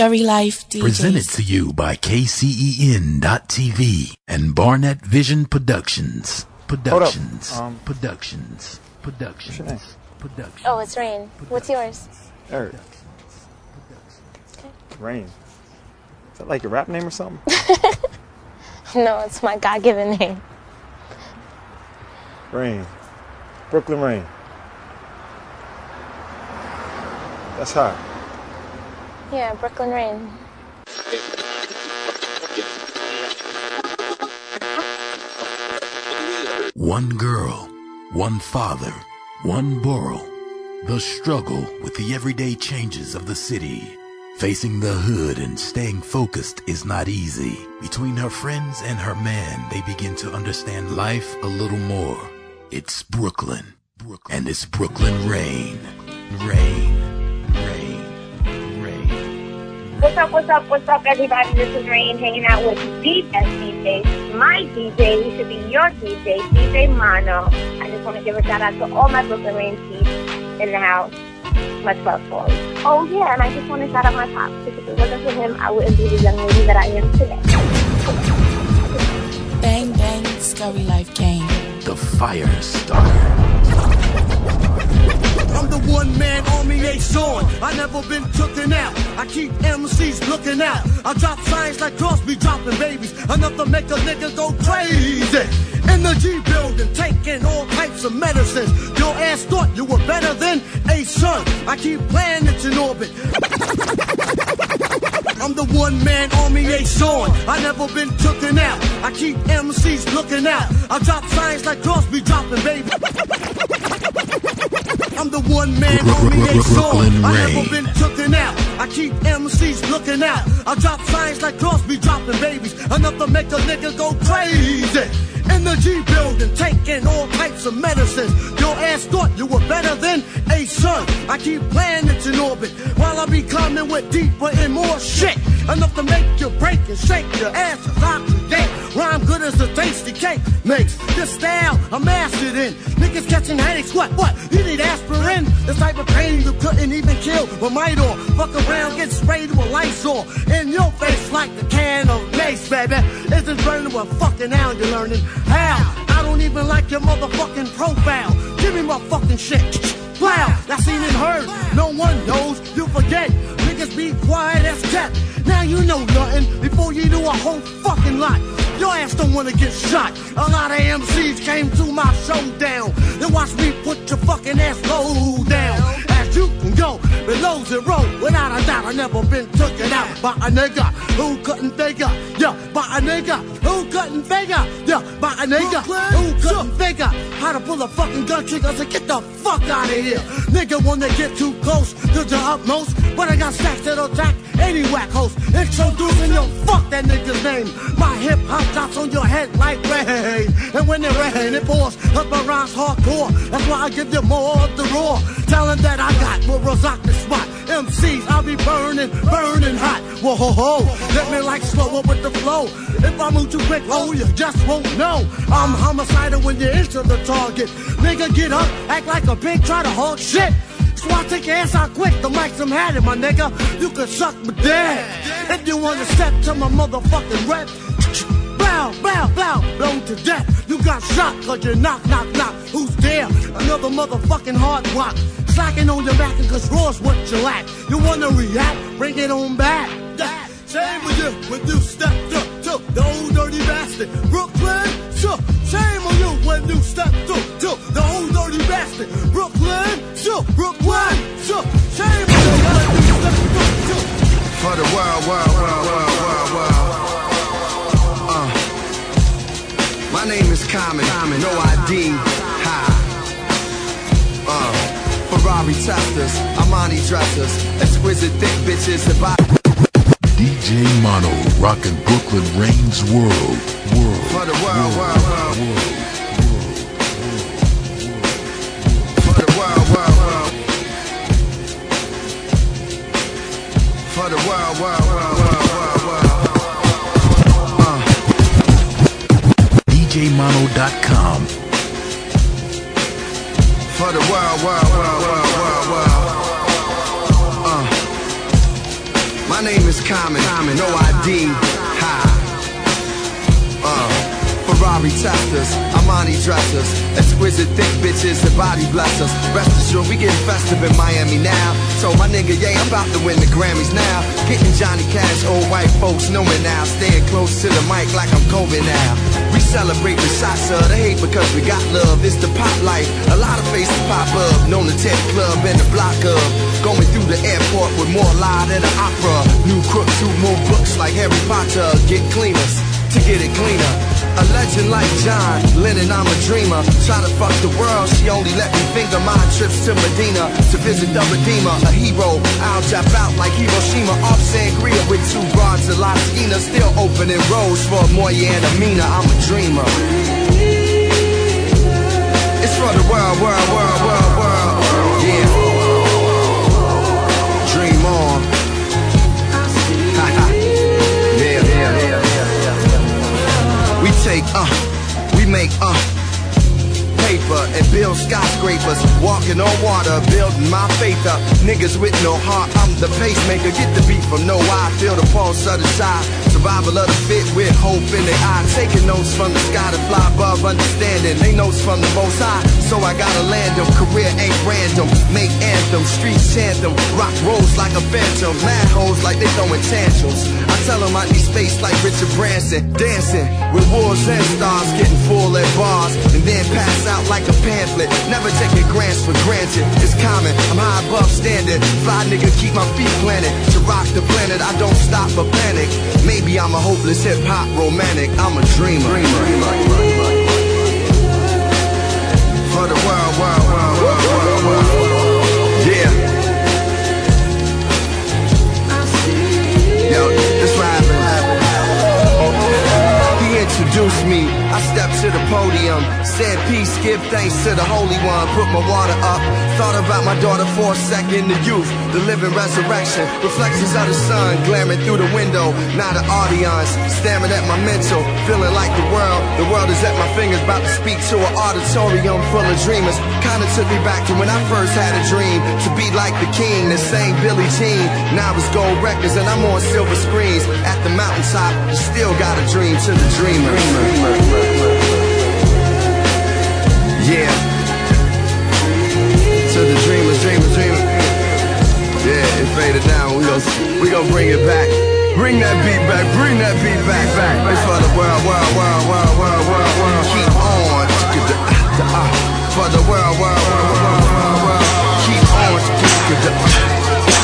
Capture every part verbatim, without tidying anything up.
Scurry Life D Js. Presented to you by K C E N dot T V and Barnett Vision Productions. Productions. Um, productions. Productions. What's your name? Productions. Oh, it's Rain. What's yours? Eric. Okay. Rain. Is that like your rap name or something? No, it's my God-given name. Rain. Brooklyn Rain. That's hot. Yeah, Brooklyn Rain. One girl, one father, one borough. The struggle with the everyday changes of the city. Facing the hood and staying focused is not easy. Between her friends and her man, they begin to understand life a little more. It's Brooklyn, Brooklyn. And it's Brooklyn Rain. Rain, rain, rain. What's up, what's up, what's up, everybody? This is Rain, hanging out with the best D J, my D J, who should be your D J, D J Mono. I just want to give a shout out to all my Brooklyn Rain peeps in the house. Much love for him. Oh, yeah, and I just want to shout out my pops, because if it wasn't for him, I wouldn't be the young lady that I am today. Bang, bang, Scurry Life Gang. The fire starter. I'm the one-man army, ace on. I never been tooken out. I keep M Cs looking out. I drop signs like Crosby dropping babies. Enough to make a nigga go crazy. In the G building, taking all types of medicines. Your ass thought you were better than a son. I keep planets in orbit. I'm the one-man army, ace on. I never been tooken out. I keep M Cs looking out. I drop signs like Crosby dropping babies. I'm the one-man army, ace on. I never been tooken out. I keep M Cs looking out. I drop signs like Crosby dropping babies. Enough to make a nigga go crazy. In the G building, taking all types of medicines. Your ass thought you were better than a son. I keep planets in orbit while I be coming with deeper and more shit. Enough to make you break and shake your ass as oxygen. Rhyme good as a tasty cake makes. This style I'm mastered in. Niggas catching headaches, what, what? You need aspirin? This type of pain you couldn't even kill with Midor. Fuck around, get sprayed with Lysol. In your face like a can of mace, baby. Isn't burning what fucking now you're learning. How? I don't even like your motherfucking profile. Give me my fucking shit. Wow, I seen and heard. No one knows, you forget. Niggas be quiet as kept. Now you know nothing before you do a whole fucking lot. Your ass don't wanna get shot. A lot of M Cs came to my showdown. They watch me put your fucking ass low down. As you can go below zero, without a doubt, I never been taken out by a nigga who couldn't figure. Yeah, by a nigga who couldn't figure. Yeah, by a nigga who couldn't figure how to pull a fucking gun trigger to get the fuck out of here. Nigga wanna get too close to the utmost, but I got stacks that'll attack any whack host. Introducing your fuck that nigga's name. My hip hop drops on your head like rain, and when it rain, it pours up my rhymes hardcore. That's why I give you more of the raw talent that I got will rock the spot. M Cs, I'll be burning, burning hot. Whoa, ho, ho. Let me like slow up with the flow. If I move too quick, oh, you just won't know. I'm homicidal when you enter the target. Nigga, get up, act like a pig, try to hog shit. So I take your ass out quick, the mic's I'm had it, my nigga. You can suck my dick. If you wanna step to my motherfucking rep, bow, bow, bow, blown to death. You got shot cause you knock, knock, knock. Who's there? Another motherfucking hard rock. Slacking on your back and cause raw's what you lack. You wanna react? Bring it on back. That shame on you when you stepped up to the old dirty bastard. Brooklyn, so shame on you when you stepped up to the old dirty bastard. Brooklyn, so Brooklyn, so shame on you when you stepped up to. For the world, world, world, world, world, world. Uh, my name is Common, Common. No I D. Hi. Uh. Ferrari testers, Armani dressers, exquisite thick bitches about D J Mono, rockin' Brooklyn Rain's world, world, for the world, world, world, world. For the world, world, world. For the world, world, world, world, world, world. Uh. D J mono dot com. For the world, world, world, world, world, world. Uh. My name is Common, no I D. Ha. Uh. Ferrari testers, Armani dressers, exquisite thick bitches and body blessers. Rest assured, we getting festive in Miami now. So my nigga, yeah, I'm about to win the Grammys now. Getting Johnny Cash, old white folks know me now. Staying close to the mic like I'm Kobe now. We celebrate the shots of the hate because we got love. It's the pop life. A lot of faces pop up, known the Ted Club and the block of. Going through the airport with more lie than an opera. New crooks who move books like Harry Potter. Get cleaners to get it cleaner. A legend like John Lennon, I'm a dreamer. Try to fuck the world, she only let me finger my trips to Medina to visit the Redeemer. A hero, I'll jump out like Hiroshima. Off Sangria with two broads of La Esquina. Still opening roads for Moya and Amina. I'm a dreamer. It's for the world, world, world, world, world. Yeah. Dream on. Yeah, yeah, yeah. We take, uh, we make, uh, paper and build skyscrapers. Walking on water, building my faith up. Niggas with no heart, I'm the pacemaker. Get the beat from no eye, feel the pulse of the side. Survival of the fit with hope in their eye. Taking notes from the sky to fly above understanding. They notes from the most high, so I gotta land them. Career ain't random, make anthem, streets chant them. Rock rolls like a phantom, mad hoes like they throwing tantrums. I tell them I need space like Richard Branson. Dancing with wolves and stars, getting full at bars. And then pass out like a pamphlet. Never taking grants for granted. It's common, I'm high above standard. Fly nigga, keep my feet planted. To rock the planet, I don't stop or panic. Maybe I'm a hopeless hip-hop romantic. I'm a dreamer. For the world, world, world, world, world, world. Yeah. Yo, this what happened. He introduced me, I stepped to the podium. Said peace, give thanks to the Holy One. Put my water up, thought about my daughter for a second. The youth, the living resurrection. Reflections of the sun glaring through the window. Not an audience, staring at my mental. Feeling like the world, the world is at my fingers. About to speak to an auditorium full of dreamers. Kinda took me back to when I first had a dream. To be like the king, the same Billie Jean. Now it's gold records and I'm on silver screens. At the mountaintop, you still got a dream to the dreamer. Yeah. To the dreamers, dreamers, dreamers. Yeah, it faded down. We gon' we gon' bring it back. Bring that beat back. Bring that beat back. Back. It's for the world, world, world, world, world, world, world. Keep on. For the world, world, world, world, world, world. Keep on.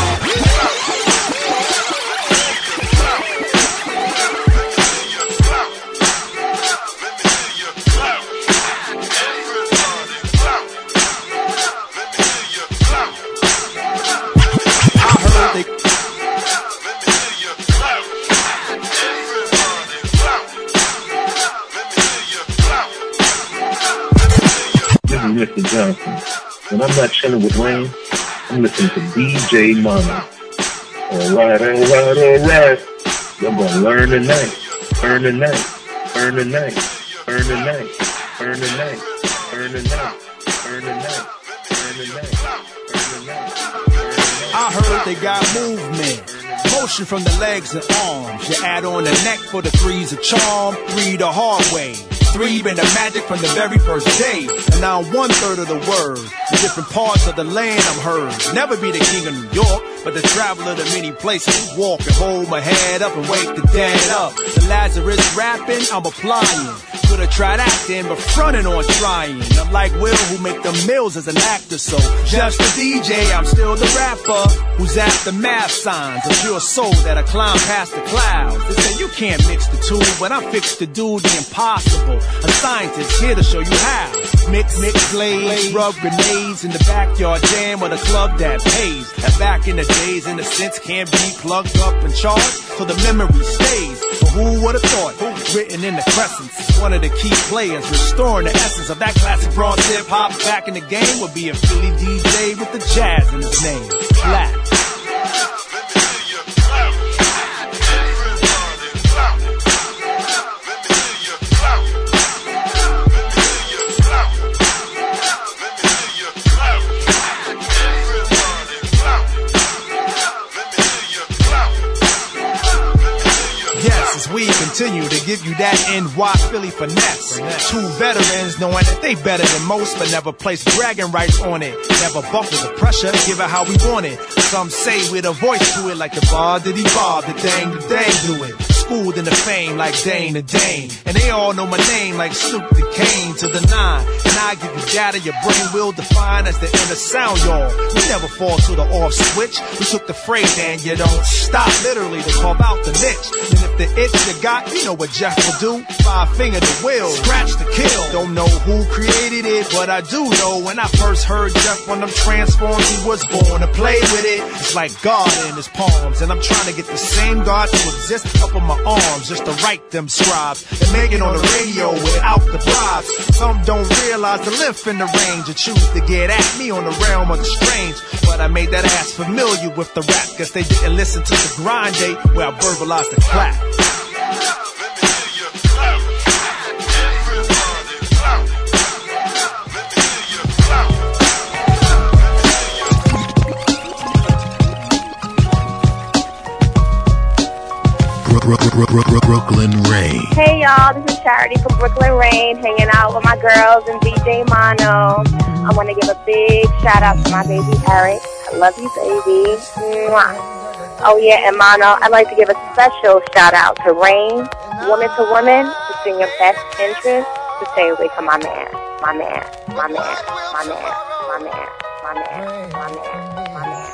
Mister Johnson. When I'm not chilling with Rain, I'm listening to D J Mono. Alright, alright, alright. Y'all gonna learn tonight. Earn tonight. Earn tonight. Earn tonight. Earn tonight. Earn tonight. Earn tonight. Earn tonight. Earn tonight. I heard they got movement. Motion from the legs and arms. You add on the neck for the three's a charm. Three the hard way. Three been the magic from the very first day. And now one third of the word. In different parts of the land I'm heard. Never be the king of New York, but the traveler to many places. Walk and hold my head up and wake the dead up. The Lazarus rapping, I'm applying. Could've tried acting, but frontin' on trying. I'm like Will, who make the mills as an actor. So just a D J, I'm still the rapper who's after math signs. A pure soul that'll climb past the clouds. They say you can't mix the two, but I'm fixed to do the impossible. A scientist here to show you how. Mix, mix, blaze, rub grenades in the backyard jam with a club that pays. And back in the days, innocence can't be plugged up and charged, so the memory stays. But who would've thought? Written in the crescents, one of the key players, restoring the essence of that classic bronze hip hop back in the game would be a Philly D J with the jazz in his name. Black. as we continue to give you that N Y Philly finesse. Two veterans knowing that they better than most, but never place bragging rights on it. Never buckle the pressure, give it how we want it. Some say with a voice to it like the bar did he bob, the dang the dang do it. Schooled in the fame like Dane the Dane, and they all know my name like Snoop the Kane to the nine. And I give you data your brain will define as the inner sound, y'all. We never fall to the off switch. We took the phrase and you don't stop, literally to carve out the niche. And if the itch you got, you know what Jeff will do. Five finger the will, scratch the kill. Don't know who created it, but I do know when I first heard Jeff on them transforms, he was born to play with it. It's like God in his palms, and I'm trying to get the same God to exist up on my arms just to write them scribes and make it on the radio without the bribes. Some don't realize the lift in the range and choose to get at me on the realm of the strange. But I made that ass familiar with the rap, cause they didn't listen to the grind day where I verbalized the clap. Brooklyn Rain. Hey y'all, this is Charity from Brooklyn Rain, hanging out with my girls and D J Mono. I want to give a big shout out to my baby Eric. I love you, baby. Mwah. Oh yeah, and Mono, I'd like to give a special shout out to Rain, woman to woman, who's in your best interest to stay away from my man, my man, my man, my man, my man, my man, my man, my man, my man.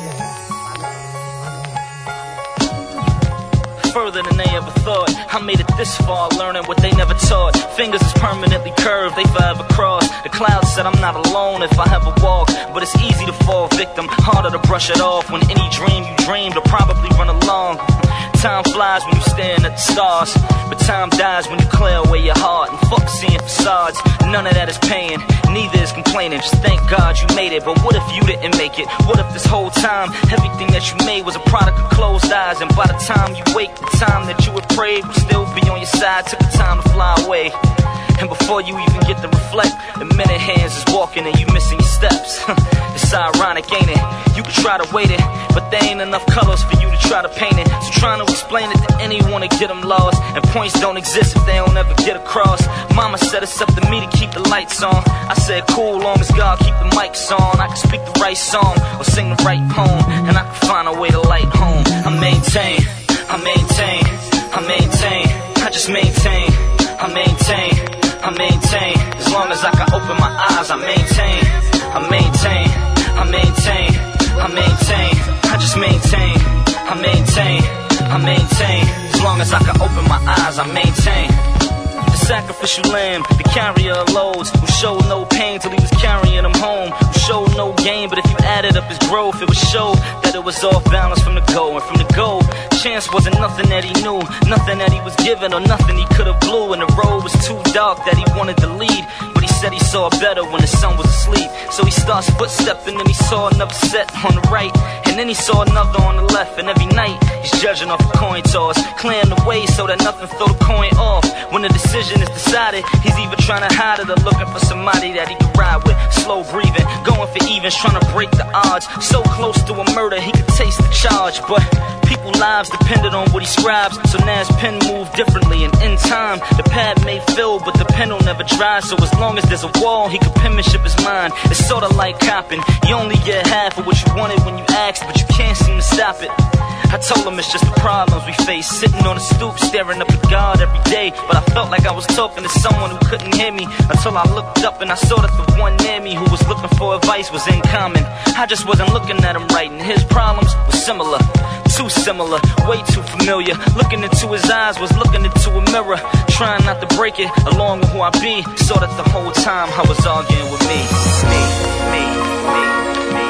Further than they ever thought, I made it this far, learning what they never taught. Fingers is permanently curved, they forever cross. The clouds said I'm not alone if I ever walk, but it's easy to fall victim, harder to brush it off. When any dream you dreamed will probably run along. Time flies when you staring at the stars, but time dies when you clear away your heart. And fuck seeing facades, none of that is paying, neither is complaining. Just thank God you made it, but what if you didn't make it? What if this whole time, everything that you made was a product of closed eyes? And by the time you wake, the time that you had prayed will still be on your side. Took the time to fly away, and before you even get to reflect, the minute hands is walking and you missing your steps. It's ironic, ain't it? You could try to wait it, but there ain't enough colors for you to try to paint it. So trying to explain it to anyone to get them lost, and points don't exist if they don't ever get across. Mama said it's up to me to keep the lights on. I said cool, long as God keep the mics on. I can speak the right song or sing the right poem, and I can find a way to light home. I maintain, I maintain, I maintain, I just maintain, I maintain, I maintain. As long as I can open my eyes, I maintain, I maintain, I maintain, I maintain, I just maintain, I maintain, I maintain. As long as I can open my eyes, I maintain. The sacrificial lamb, the carrier of loads, who showed no pain till he was carrying them home, who showed no gain, but if you added up his growth, it would show that it was off balance from the go. And from the go, chance wasn't nothing that he knew, nothing that he was given or nothing he could have blew. And the road was too dark that he wanted to lead, but he said he saw better when the sun was asleep. So he starts footstepping and he saw another set on the right, and then he saw another on the left. And every night he's judging off a coin toss, clearing the way so that nothing throw the coin off. When the decision is decided, he's either trying to hide it or looking for somebody that he can ride with. Slow breathing, going for evens, trying to break the odds. So close to a murder, he could taste the charge. But people's lives depended on what he scribes, so now his pen moved differently. And in time, the pad may fill, but the pen will never dry. So as long as there's a wall, he could penmanship his mind. It's sorta like copping, you only get half of what you wanted when you asked, but you can't seem to stop it. I told him it's just the problems we face, sitting on the stoop, staring up at God every day. But I felt like I was talking to someone who couldn't hear me, until I looked up and I saw that the one near me who was looking for advice was in common. I just wasn't looking at him right, and his problems were similar, too similar, way too familiar. Looking into his eyes was looking into a mirror, trying not to break it along with who I be. Saw that the whole time I was arguing with me, me, me, me, me.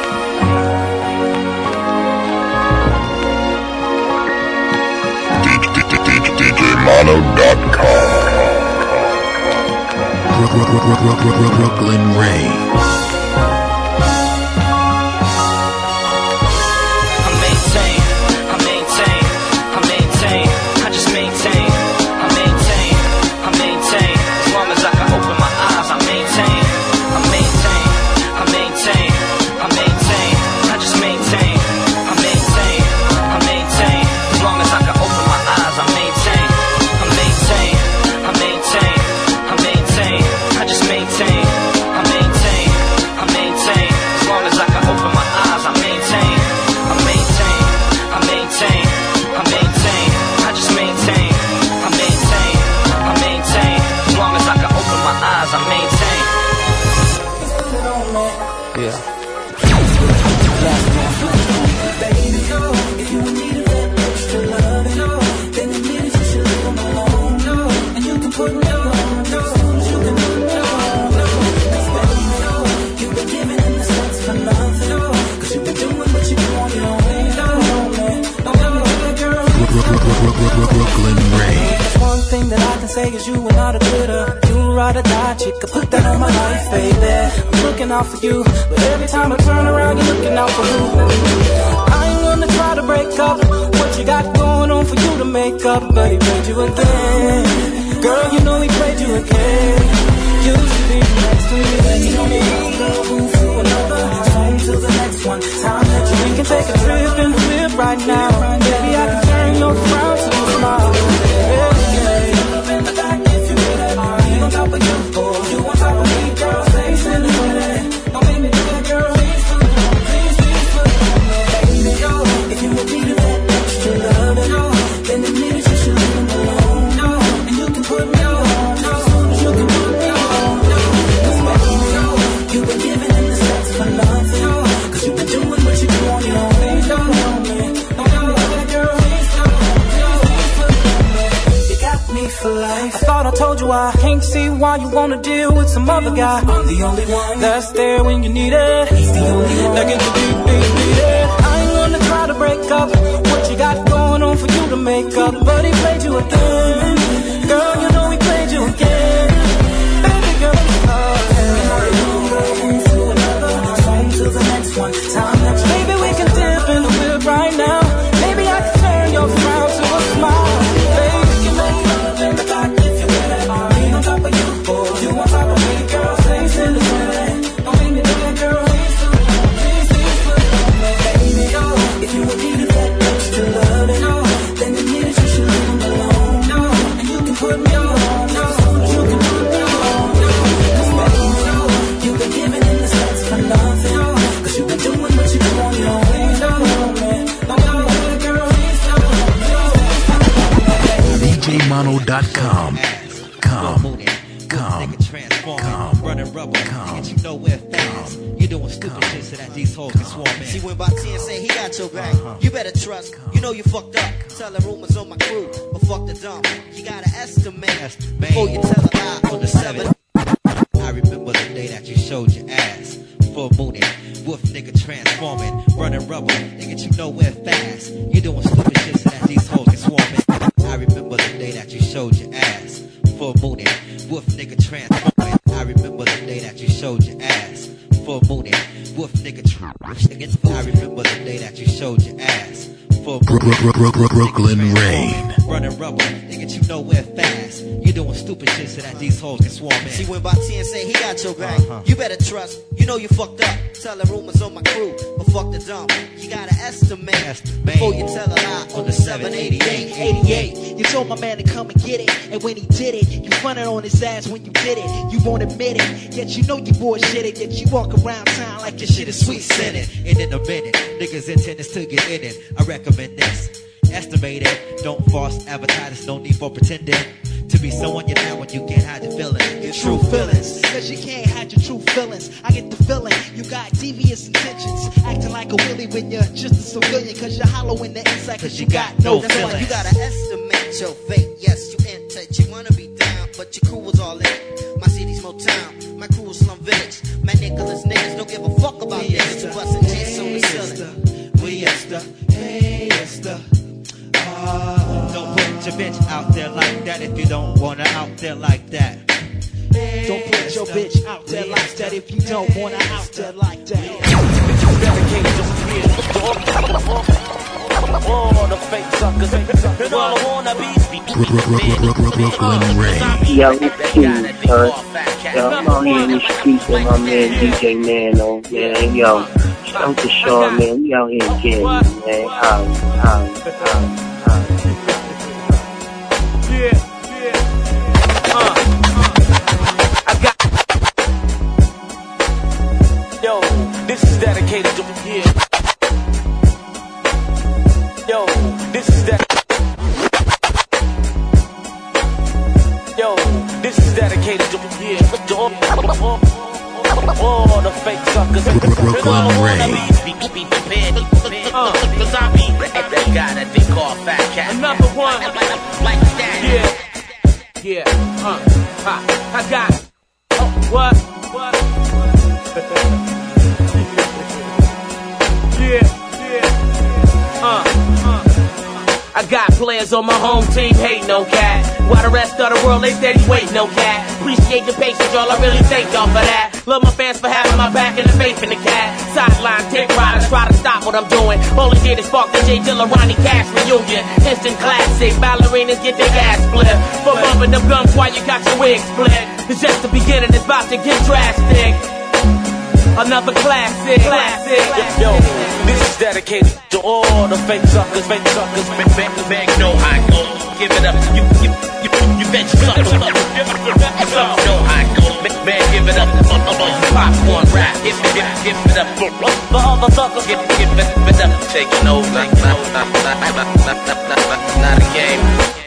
D J Mono dot com. Brooklyn Rain. I maintain. Brooklyn Rain. There's one thing that I can say is you are not a quitter. You ride or die chick, I put that on my life, baby. I'm looking out for you, but every time I turn around, you're looking out for who? I ain't gonna try to break up what you got going on for you to make up, but he played you again. Girl, you know he played you again. Used to be next to me, you know me, girl, move to another. On to the next one. Time that you we can take a trip in the whip right now. Baby, I can turn your frown to a smile. Yeah, up in the back if you with it. Me on top of you, boy. You on top of me, girl. Face in the minute. Don't make me do that, girl. Please, please, please, baby, yo. If you would need that extra love, yo, then the minutes you should leave them alone, no. And you can put me on, no. You can put me on, no. Yo, you've been giving in the sex for nothing, yo. Cause you've been doing what you do on your own, no, no, man. No, no, that girl, you got me for life. I thought I told you I can't see why you wanna deal with some other guy. I'm the only one that's there when you need it. He's the only one that gets the beat, beat, beat it. I ain't gonna try to break up what you got going on for you to make up, but he played you again. Girl, you know he played you again. Baby girl, move to another, on to the next one. Time that maybe we can dip in the whip right now. Maybe I can turn your frown to a smile. Baby, we can make love in the back if you with it. Me on top of you, boy. You on top of me, girl. Face in the minute. Don't make me do that, girl. Please, please, please, baby, yo. If you would need that extra love, no, then the minutes you should leave them alone, no. And you can put me on, no. You can put me on, no. Yo, you've been giving in the sex for nothing, no. Cause you've been doing what you do on your own, no, man. No, no, no, girl, D J Mono dot com. Come, come, come, running rubber, come, get you nowhere fast. You doing stupid shit so that these hoes can swarm in. See, when Bati and say he got your back, uh-huh. You better trust. You know you fucked up. Telling rumors on my crew, but fuck the dump. You gotta estimate, estimate before you tell a lie on the seven. I remember the day that you showed your ass. Full mooning, wolf nigga transforming, running rubber, nigga you nowhere fast. You doing stupid shit so that these hoes can swarm in. I remember the day that you showed your ass. Full mooning, wolf nigga transforming. I remember the day that you showed your ass. Full mooning, wolf nigga transforming. I remember the day that you showed your ass. Full mooning, Brooklyn Rain. Running rubber, nigga you nowhere fast. You doing stupid shit so that these hoes can swarm in. See, when Bati and say he got your back, uh-huh. You better trust. You know you fucked up. Telling rumors on my crew, but fuck the dump. You gotta estimate, estimate before you tell a lie on the seven eighty-eight. eighty-eight. You told my man to come and get it, and when he did it, you fronted on his ass when you did it. You won't admit it, yet you know you bullshitted. Yet you walk around town like your shit is sweet scented. And in a minute, niggas intend to get in it. I recommend this. Estimate it, don't false advertise, no need for pretending to be someone you're not when you can't hide your feelings. Your true feelings, cause you can't hide your true feelings. I get the feeling you got devious intentions, acting like a willy when you're just a civilian. Cause you're hollow in the inside, cause you got no feelings. You gotta estimate your fate. Yes, you in touch, you wanna be down, but your crew was all in. My city's Motown, my crew is Slum Village. My Nicholas niggas don't give a fuck about this. You bustin' jets on the ceiling. We Esther, hey Esther. Don't put your bitch out there like that if you don't want her out there like that. Don't put your bitch out there like that if you don't want her out there like that. All the fake suckers and all the wannabes be Brooklyn Rain. Yo, it's King, son. Yo, I'm out here in the streets with my man D J Mano, man. Yo, shout out to Sean, man. We out here again, man. How, how, how. Yeah, yeah. Uh, I got. Yo, this is dedicated to yeah. Yo, this is that. Yo, this is dedicated to yeah. All, all the fake suckers. Brooklyn Rain. Uh, Cause I be that guy that they call Fat Cat. Another one like that. Yeah, yeah. Uh, ha, I got. Oh, what? What? yeah, yeah. Uh, uh. I got players on my home team, hate no cat. While the rest of the world, they steady wait no cat. Appreciate the patience, y'all, I really thank y'all for that. Love my fans for having my back and the faith in the cat. Sideline, dick riders, try to stop what I'm doing. All they did is spark the J. Dilla, Ronnie Cash reunion. Instant classic, ballerinas get their ass split. For bumping them guns while you got your wig split. It's just the beginning, it's about to get drastic. Another classic, classic. Yo, this is dedicated to all the fake suckers, fake suckers. Beg, beg, beg, no, I go. Give it up, you, you, you, you bet you suck. No, I go. Man, give it up, popcorn rap. Give it, give, give it up for other suckers. Give, give it, give it up, taking over. Not, not, not, not, not, not, not, not a game.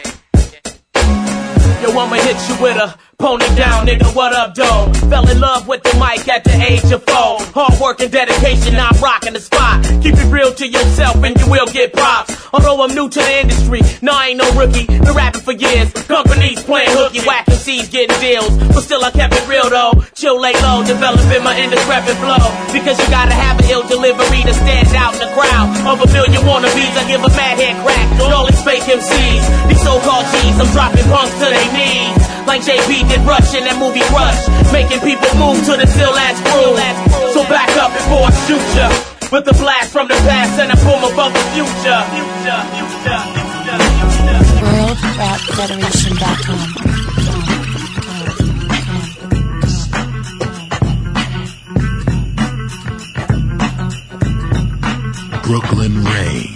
Yo, I'ma hit you with a pony down, nigga, what up, dog? Fell in love with the mic at the age of four. Hard work and dedication, I'm rocking the spot. Keep it real to yourself and you will get props. Although I'm new to the industry, no, I ain't no rookie. Been rapping for years, companies playing hooky, whack M Cs getting deals. But still I kept it real though, chill, lay low, developing my indiscrepant flow. Because you gotta have an ill delivery to stand out in the crowd. Of a million wannabes, I give a mad head crack to all these fake M Cs. These so-called G's, I'm dropping punks to their knees. Like J B did Rush in that movie Rush, making people move to the still ass groove. So back up before I shoot ya, with a blast from the past and a boom above the future. world rap federation dot com. Brooklyn Rain.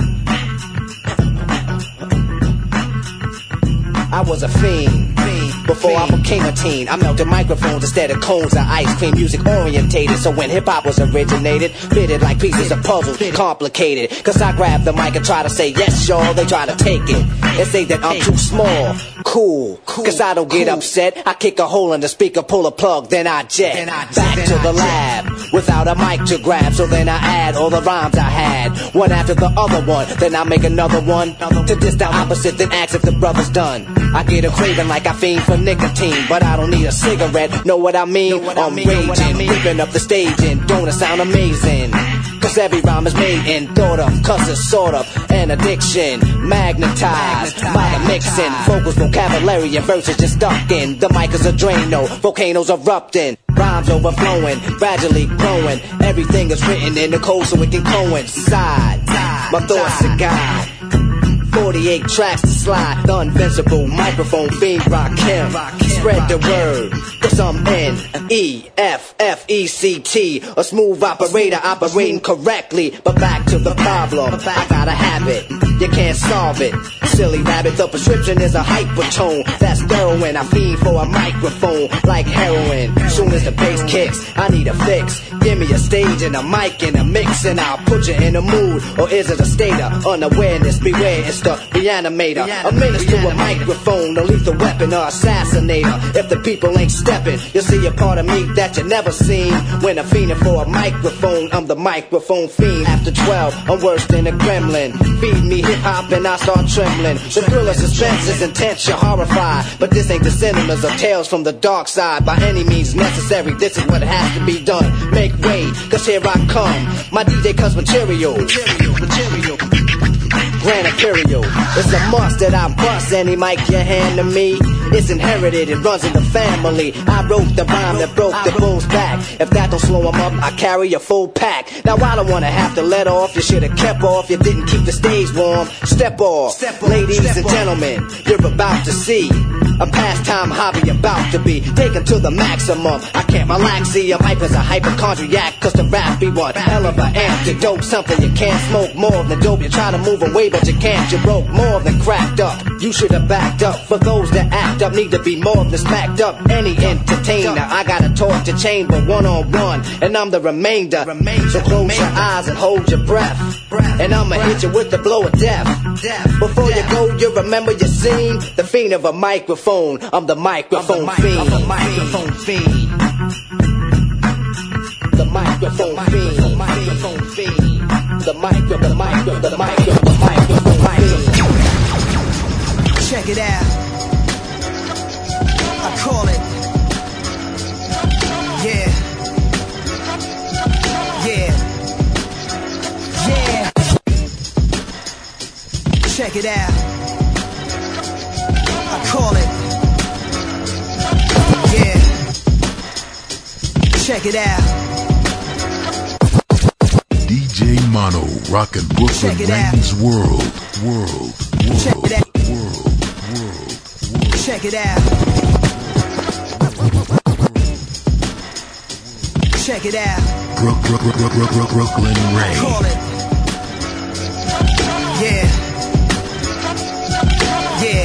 I was a fiend, fiend before fiend. I became a teen. I melted microphones instead of cones of ice cream. Music orientated, so when hip hop was originated, fitted like pieces of puzzles, complicated. Cause I grab the mic and try to say yes, y'all. They try to take it and say that I'm too small. Cool, cause I don't get upset. I kick a hole in the speaker, pull a plug, then I jet then I, back then to I the jet. lab without a mic to grab. So then I add all the rhymes I had, one after the other one. Then I make another one to diss the opposite, then ask if the brother's done. I get a craving like I fiend for nicotine, but I don't need a cigarette. Know what I mean? What I'm I mean, raging, I mean. Ripping up the stage, and don't it sound amazing? Cause every rhyme is made and thought of, cause it's sort of an addiction. Magnetized, Magnetized. by the mixing. Vocals, vocabulary, and verses just stuck in. The mic is a Drano, volcanoes erupting. Rhymes overflowing, gradually growing. Everything is written in the code so it can coincide. My thoughts are God. forty-eight tracks to slide. The invincible microphone fiend rock him. Spread the word, cause I'm N E F F E C T, a smooth operator operating correctly. But back to the problem, I gotta have it, you can't solve it. Silly rabbit, the prescription is a hypertone. That's heroin, I fiend for a microphone like heroin. Soon as the bass kicks, I need a fix. Give me a stage and a mic and a mix, and I'll put you in a mood. Or is it a state of unawareness? Beware, it's the reanimator. A menace to a microphone, a lethal weapon or assassinator. If the people ain't stepping, you'll see a part of me that you never seen. When I'm fiending for a microphone, I'm the microphone fiend. After twelve, I'm worse than a gremlin. Feed me hip-hop and I start trembling. The thrill of suspense is intense, you're horrified. But this ain't the cinemas or tales from the dark side. By any means necessary, this is what has to be done. Make way, cause here I come. My D J comes material. Material, material. Grand Imperial. It's a must that I bust any mic you hand to me. It's inherited, it runs in the family. I wrote the rhyme that broke the bull's back. If that don't slow him up, I carry a full pack. Now I don't wanna have to let off. You should've kept off, you didn't keep the stage warm. Step off, Step off. Ladies Step and off. Gentlemen, you're about to see a pastime hobby about to be taken to the maximum. I can't relax, see I'm hype as a hypochondriac. Cause the rap be one hell of an antidote. Something you can't smoke more than dope. You try to move away but you can't, you broke more than cracked up. You should have backed up. For those that act up, need to be more than smacked up. Any entertainer, I got a torch to chamber one on one, and I'm the remainder. So close your eyes and hold your breath, and I'ma hit you with the blow of death. Before you go, you remember your scene. The fiend of a microphone. I'm the microphone fiend. I'm the microphone fiend. The microphone fiend. The microphone fiend. The micro, the micro, the micro, the micro, the micro. Check it out. I call it. Yeah. Yeah. Yeah. Check it it out. I call it. Yeah. Check it out. D J Mono, rockin' Brooklyn Reigns world, world, world, Check it out. world, world, world. Check it out. Check it out. Brook, Brook, Brook, Brook, Brook, Brook, Brooklyn Reigns. Call it. Yeah. Yeah.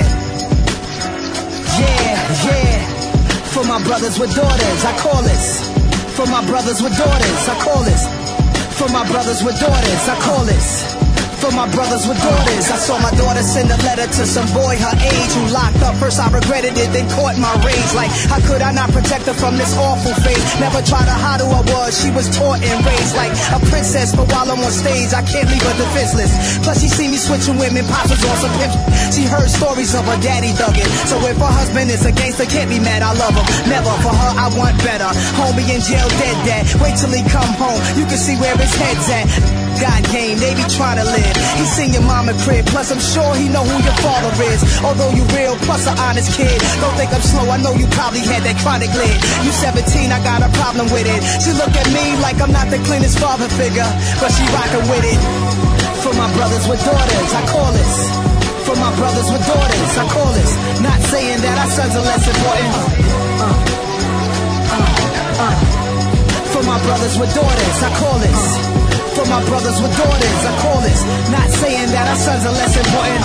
Yeah, yeah. For my brothers with daughters, I call this. For my brothers with daughters, I call this. For my brothers with daughters, I call this. For my brothers with daughters, I saw my daughter send a letter to some boy her age who locked up. First I regretted it, then caught my rage. Like, how could I not protect her from this awful fate? Never tried to hide who I was, she was taught and raised like a princess. But while I'm on stage, I can't leave her defenseless. Plus she see me switching women, pops was on some pimp. She heard stories of her daddy thugging. So if her husband is a gangster, can't be mad, I love him. Never, for her I want better. Homie in jail, dead dad. Wait till he come home, you can see where his head's at. God game, they be trying to live. He seen your mama crib, plus I'm sure he know who your father is. Although you real, plus an honest kid. Don't think I'm slow, I know you probably had that chronic lid. You seventeen, I got a problem with it. She look at me like I'm not the cleanest father figure, but she rockin' with it. For my brothers with daughters, I call this. For my brothers with daughters, I call this. Not saying that our sons are less important. Uh, uh, uh, uh. For my brothers with daughters, I call this. For my brothers with daughters, I call this. Not saying that our sons are less important.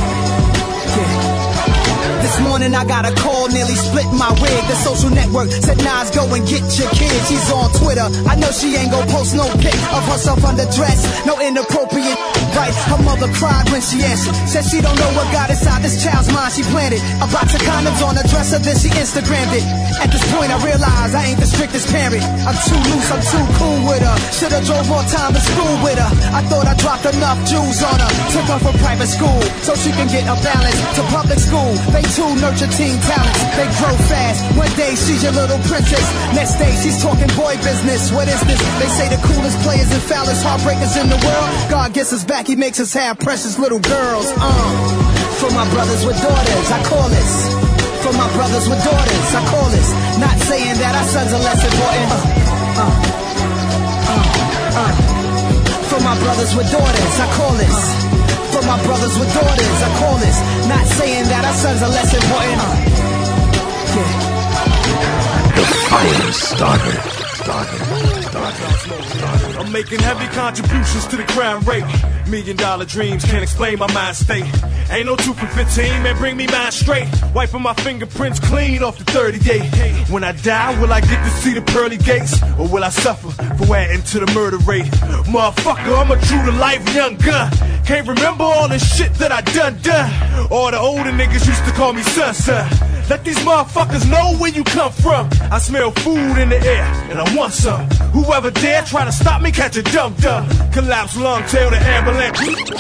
Yeah. This morning I got a call, nearly split my wig. The social network said, Nas, go and get your kid. She's on Twitter, I know she ain't gon' post no pic of herself underdressed. No inappropriate, right? Her mother cried when she answered. Said she don't know what got inside this child's mind. She planted a box of condoms on her dresser, then she Instagrammed it. At this point I realize I ain't the strictest parent. I'm too loose, I'm too cool with her. Should've drove more time to school with her. I thought I dropped enough jewels on her. Took her from private school so she can get a balance to public school. They too nurture teen talents, they grow fast. One day she's your little princess, next day she's talking boy business. What is this? They say the coolest players and foulest heartbreakers in the world. God gets us back, he makes us have precious little girls. Uh, for my brothers with daughters, I call this. For my brothers with daughters, I call this. Not saying that our sons are less important. Uh, uh, uh, uh. For my brothers with daughters, I call this. For my brothers with daughters, I call this. Not saying that our sons are less important. Uh, yeah. The fire started. Started. Started. Started. I'm making heavy contributions to the crime rate. Million dollar dreams can't explain my mind state. Ain't no two for fifteen, man, bring me mine straight. Wiping my fingerprints clean off the thirty-eight. When I die, will I get to see the pearly gates? Or will I suffer for adding to the murder rate? Motherfucker, I'm a true to life young gun. Can't remember all the shit that I done done. All the older niggas used to call me son, son. Let these motherfuckers know where you come from. I smell food in the air, and I want some. Whoever dare try to stop me, catch a dumb dumb. Collapse lung, tail the ambulance.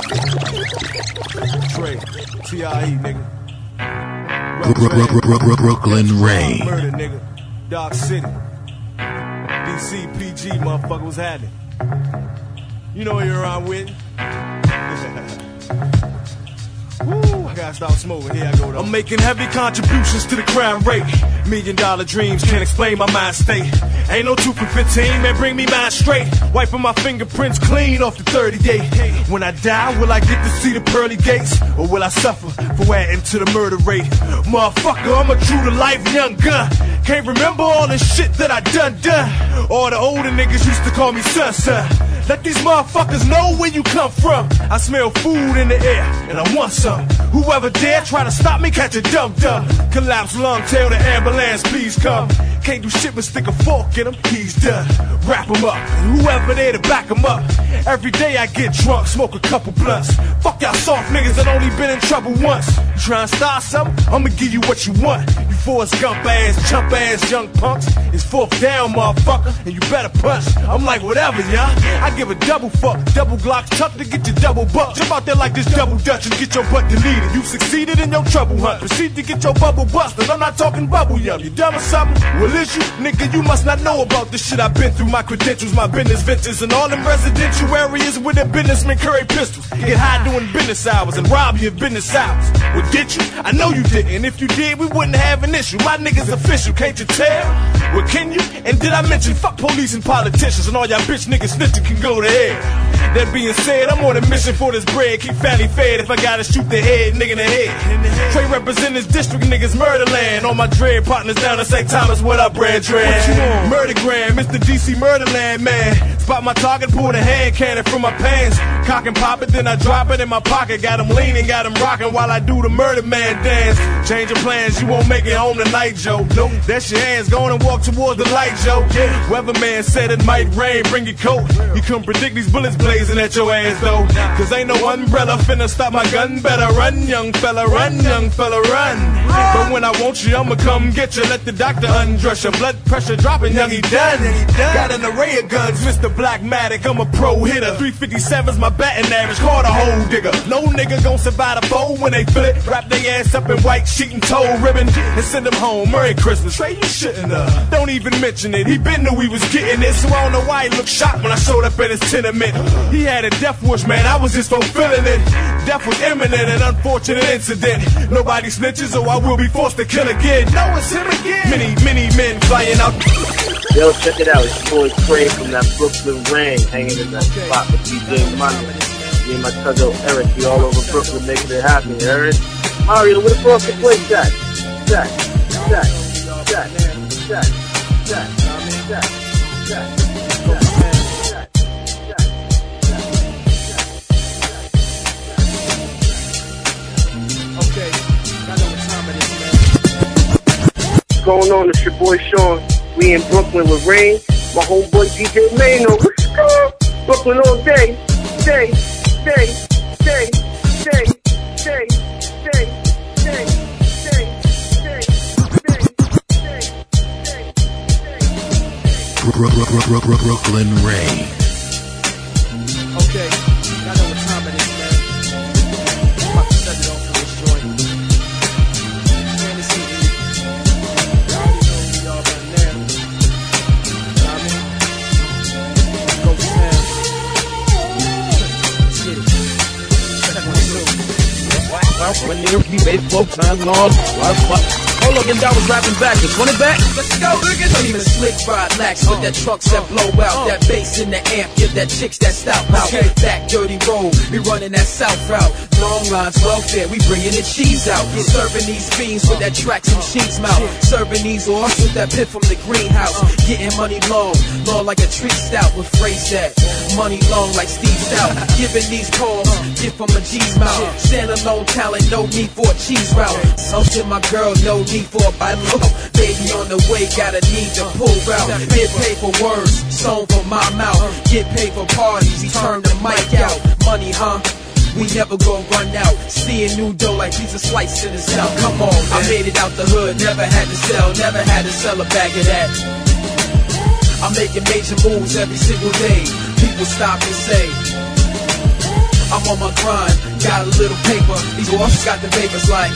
Trey, T I E, nigga. Brooklyn Reigns. Murder, nigga. Dark City. D C P G, motherfucker, what's happening? You know what you're around with. Woo, I gotta stop smoking. Here I go though. I'm making heavy contributions to the crime rate. Million dollar dreams can't explain my mind state. Ain't no two for fifteen, man, bring me mine straight. Wiping my fingerprints clean off the thirty-eight. When I die, will I get to see the pearly gates? Or will I suffer for adding to the murder rate? Motherfucker, I'm a true to life young gun. Can't remember all the shit that I done done. All the older niggas used to call me son, son. Let these motherfuckers know where you come from. I smell food in the air, and I want some. Whoever dare try to stop me, catch a dumb dumb. Collapse lung, tell the ambulance, please come. Can't do shit but stick a fork in him, he's done. Wrap him up, and whoever there to back him up. Every day I get drunk, smoke a couple blunts. Fuck y'all soft niggas that only been in trouble once. You try and start something? I'ma give you what you want. You Forrest Gump ass, chump ass young punks. It's fourth down, motherfucker, and you better punch. I'm like, whatever, y'all. I give a double fuck, double Glocks tucked to get your double buck. Jump out there like this double Dutch and get your butt deleted. You succeeded in your trouble hunt. Proceed to get your bubble busted. I'm not talking bubble yum. You dumb or something? Well, is you? Nigga, you must not know about the shit I've been through. My credentials, my business ventures, and all them residential areas where the businessmen carry pistols. Get high doing business hours and rob you of business hours. Well, did you? I know you didn't. If you did, we wouldn't have an issue. My niggas official, can't you tell? Well, can you? And did I mention fuck police and politicians and all y'all bitch niggas snitching can go to hell? That being said, I'm on a mission for this bread. Keep family fed if I gotta shoot the head, nigga in the head. Trey represent this district, niggas murder land. All my dread partners down in Saint Thomas, what up, Brad Dread? Murder Grand, Mister D C Murderland, man. Spot my target, pull the hand cannon from my pants. Cock and pop it, then I drop it in my pocket. Got him leaning, got him rocking while I do the murder man dance. Change your plans, you won't make it home tonight, Joe. Nope, that's your hands, go on and walk towards the light, Joe. Weatherman said it might rain, bring your coat. You couldn't predict these bullets blazing at your ass, though. Cause ain't no umbrella finna stop my gun. Better run, young fella, run, young fella, run. But when I want you, I'ma come get you. Let the doctor undress your blood pressure dropping, young, he done. Got an array of guns, Mister Blackmatic, I'm a pro hitter. three fifty-seven's my batting average, call a hole digger. No nigga gon' survive a foe when they feel it. Wrap their ass up in white sheet and toe ribbon and send them home. Merry Christmas. Say you shouldn't have. Don't even mention it. He been knew we was getting it, so I don't know why he looked shocked when I showed up at his tenement. He had a death wish, man. I was just fulfilling it. Death was imminent, an unfortunate incident. Nobody snitches, or I will be forced to kill again. No, it's him again. Many, many men flying out. Yo, check it out. It's your boy Trey from that Brooklyn Rain, hanging in that spot with D J Money. Me and my cousin Eric, we all over Brooklyn making it happen, you heard? Mario, where the fuck the place at? Jack, Jack, Jack, Jack, Jack, Jack, Jack, Okay, I know what time it is, man. What's going on? It's your boy Sean. We in Brooklyn with Rain. My homeboy D J Mano. Let's go. Brooklyn all day. Day, day, day, day, day, day, day, day, day, Brooklyn Rain. Okay, I know what time it is, man. I'm about to set it off for this joint. Fantasy League. You already know who y'all by now. You know what I mean? Go Sam. Let's get it. When you be baseball time long, hold up, and I was rapping backwards. Run it back. Let's go. Don't even slick ride lax with that trucks that blow out. That bass in the amp, give that chicks that stout out. Back dirty road, we running that south route. Long lines, welfare, we bringing the cheese out. Serving these fiends with that track some cheese mouth. Serving these off with that pit from the greenhouse. Getting money long, long like a tree stout with phrase that. Money long like Steve Stout. Giving these poems, get from a G's mouth. Stand alone talent, no need for a cheese route. Something my girl, no need for a bite low. Baby on the way, gotta need to pull out. Get paid for words, song from my mouth. Get paid for parties, he turned the mic out. Money, huh? We never gon' run out. Seeing new dough like pizza slice in the south. Come on, man. I made it out the hood, never had to sell, never had to sell a bag of that. I'm making major moves every single day. People stop and say, I'm on my grind, got a little paper. These boys got the papers like,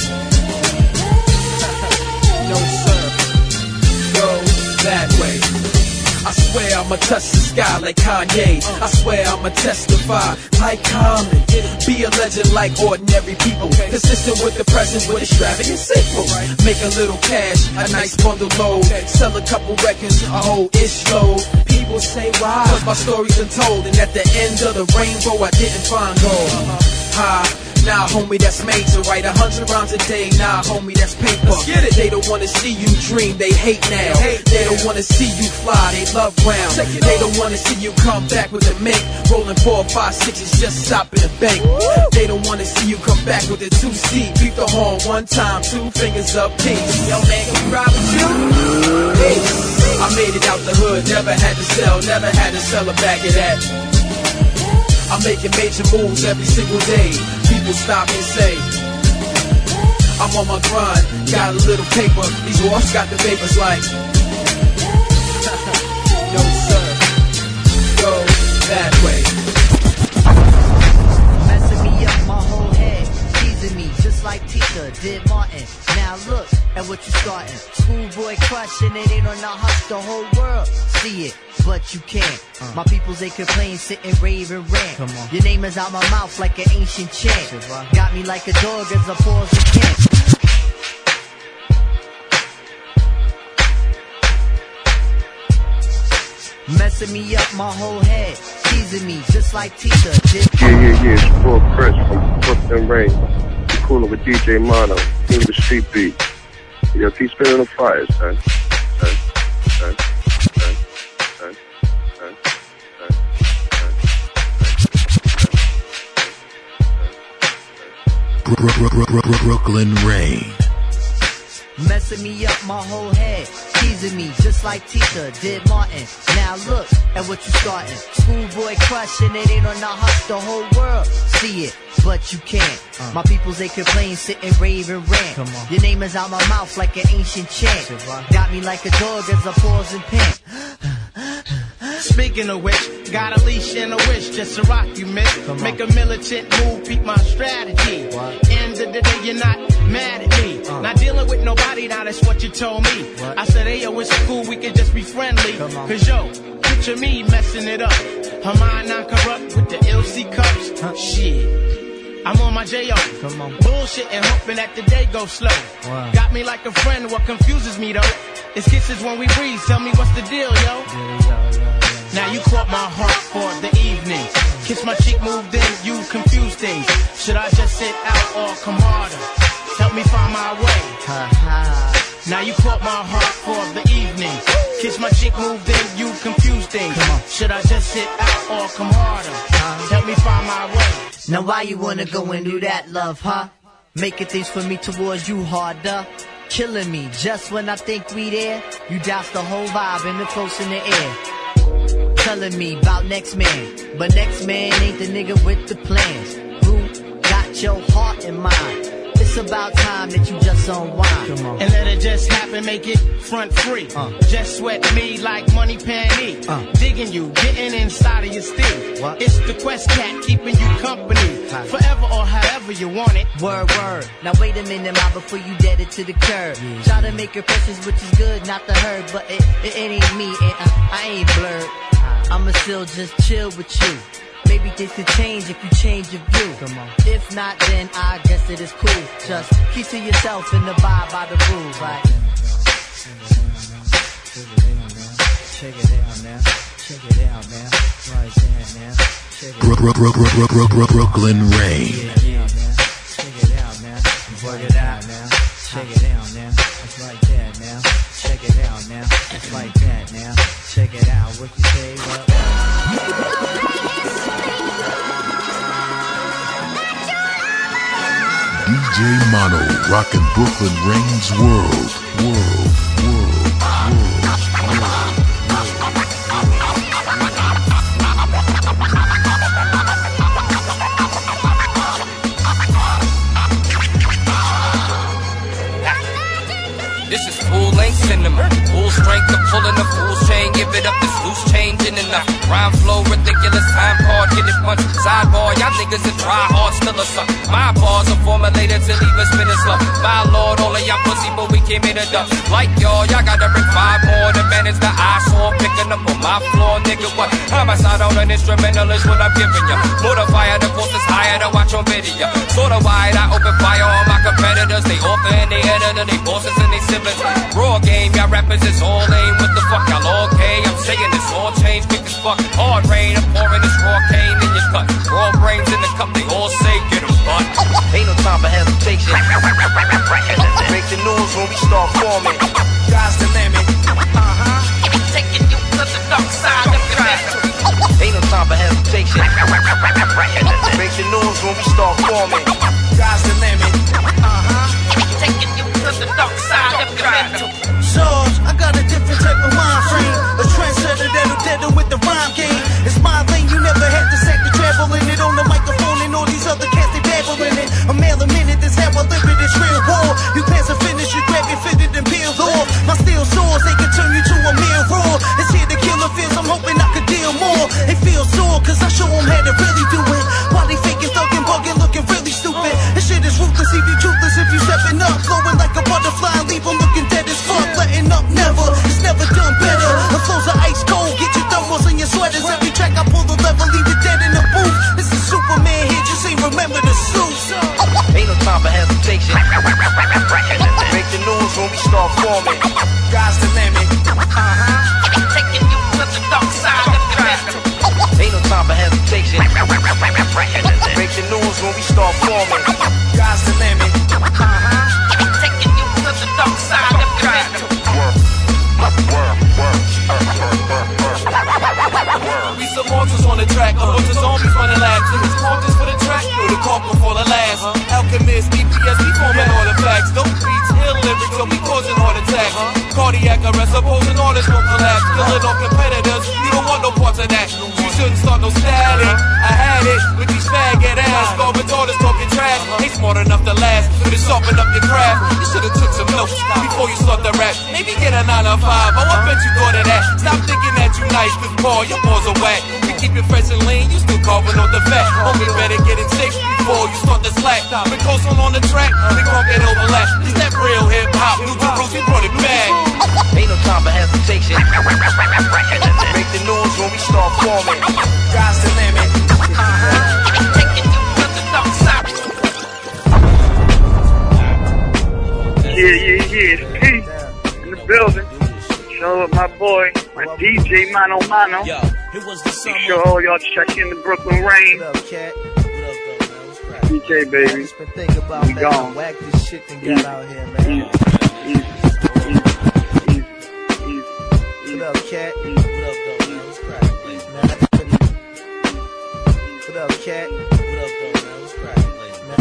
no sir, go that way. I swear I'ma touch the sky like Kanye. I swear I'ma testify like Common. Be a legend like ordinary people. Consistent with the presence with extravagant sequels. Make a little cash, a nice bundle load. Sell a couple records, a whole ish load. People say why, cause my story's been told. And at the end of the rainbow I didn't find gold. Ha. Nah, homie, that's major, right? A hundred rounds a day, nah, homie, that's paper. Get it. They don't wanna see you dream, they hate now. They, they don't wanna see you fly, they love round. They don't wanna see you come back with a mink. Rolling four, five, sixes, just stop in the bank. They don't wanna see you come back with a two seat. Beat the horn one time, two fingers up, peace. Yo, man, can we ride with you? Peace. I made it out the hood, never had to sell, never had to sell a bag of that. I'm making major moves every single day. People stop and say, I'm on my grind, got a little paper. These walls got the papers like, no sir, go that way. Messing me up my whole head, teasing me just like like Tisha did Martin. Now look at what you starting. Schoolboy crush and it ain't on the hush. The whole world see it, but you can't. Uh. My peoples they complain, sit and rave and rant. Come on. Your name is out my mouth like an ancient chant. Got me like a dog as a pause and can't. Messing me up my whole head, teasing me just like Tisha did. Yeah, yeah, yeah, it's Paul Chris from Brooklyn Rain. I'm cooling with D J Mono, King of the Street Beat. Yo, keep spinning the fire, son. Son, son, son, son, son, son. Brooklyn Rain. Messing me up my whole head, teasing me just like Tisha did Martin. Now look at what you starting. Schoolboy crush and it ain't on the hush. The whole world see it, but you can't. Uh. My peoples they complain, sit and rave and rant. Come on. Your name is out my mouth like an ancient chant. Got me like a dog as a pause and pant. Speaking of which, got a leash and a wish just to rock you, miss. Make a militant move, peep my strategy. What? End of the day, you're not mad at me. Uh. Not dealing with nobody, now that's what you told me. What? I said, hey, yo, it's cool, we can just be friendly. Cause yo, picture me messing it up. Her mind not corrupt with the L C cups. Huh? Shit. I'm on my J O. Come on. Bullshit and hoping that the day goes slow. Wow. Got me like a friend, what confuses me though? It's kisses when we breathe, tell me what's the deal, yo? Yeah, yeah, yeah. Now you caught my heart for the evening. Kiss my cheek, moved in, you confuse things. Should I just sit out or come harder? Help me find my way. Now you caught my heart for the evening. Kiss my cheek, moved in, you confuse things. Should I just sit out or come harder? Help me find my way. Now why you wanna go and do that, love, huh? Making things for me towards you harder. Killing me just when I think we there. You douse the whole vibe and the close in the air. Telling me about next man, but next man ain't the nigga with the plans. Who got your heart in mind? It's about time that you just unwind. And let it just happen, make it front free. Uh. Just sweat me like money panty. Uh. Digging you, getting inside of your steel. What? It's the Quest Cat keeping you company. Hi. Forever or however you want it. Word, word. Now wait a minute, ma, before you dead it to the curb. Yeah. Try to make your precious, which is good, not the herd. But it, it, it ain't me, and I, I ain't blurred. I'ma still just chill with you. Maybe things could change if you change your view. Come on. If not, then I guess it is cool. Just keep to yourself and abide by the rules, right? Check it out now. Check it out now. Right there now. Check it out. Brooklyn Rain. Check it out now. Work it out now. Check it out now. It's like that now. Check it out now. It's like that now. Check it out. What you say? What? D J Mono rockin' Brooklyn Rain's world, world, world, world, world. This is full-length cinema. Full strength of pulling the full chain. Give it up, this loose change in enough. Rhyme flow, ridiculous, time hard, get it punched. Sidebar, y'all niggas that try hard, still a suck. My bars are formulated to leave a spinning slump. My lord, all of y'all pussy, but we came in a dump. Like y'all, y'all gotta bring five more to manage the eyesore. Picking up on my floor, nigga, what? Homicide on an instrumental is what I'm giving ya. Motor-fire, the force is higher to watch on video. Sorta wide, I open fire on my competitors. They author and they editor, they bosses and they siblings. Raw game, y'all rappers is all lame. What the fuck, y'all okay? I'm saying this all changed, quick as fuck. Hard rain, I'm pouring this raw cane in your cut. Raw brains in the cup, they all say get 'em butt. Ain't no time for hesitation. Break the news when we start forming. God's the limit. Uh-huh. Taking you to the dark side of the battle. Ain't no time for hesitation. Break the news when we start forming. God's the limit. Uh-huh. Taking you to the dark side of the battle. George, I got a different type of mind frame. A trendsetter that'll deadle with the rhyme game. It's my lane, you never had to sack the travel in it on the microphone and all these other cats they babble in it. A mail a minute, this how I live it, it's real war. You pass a finish, you grab it, fitted and peeled off. My steel swords, they can turn you to a mere raw. It's here to kill the feels, I'm hoping I could deal more. They feel sore, cause I show them how to really do it. While they faking, thugging, bugging, looking really stupid. This shit is ruthless, if you truthless. Cardiac arrest, opposing all this won't collapse. Killing all competitors, you don't want no parts of that. You shouldn't start no static. I had it with these faggot ass garbage artists talking trash. Ain't smart enough to last, but it's sharpen up your craft. You should've took some notes before you start the rap. Maybe get a nine to five, oh I bet you thought of that. Stop thinking that you nice, cause Paul, your balls are whack. We keep it fresh and lean, you still carving on the fat. Homie better get in shape before you start the slack. Been coasting on the track, they gon' get overlap. It's that real hip hop, New Jerusalem brought it back. Ain't no time for hesitation. Make the news when we start forming. Sky's the limit. Take it to the dark side. Yeah, yeah, yeah. It's Pete in the building. Show up my boy, my D J Mano Mano. Yo, it was the summer. Make sure all y'all check in the Brooklyn Rain. What up, cat? D J, baby. Just been thinking about, we man, gone. whack this shit and got out here, man. Easy, easy, easy, easy, easy, easy. What up, cat? What up, though, man? What's cracking, man? What up, cat? What up, though, man? What's cracking, man?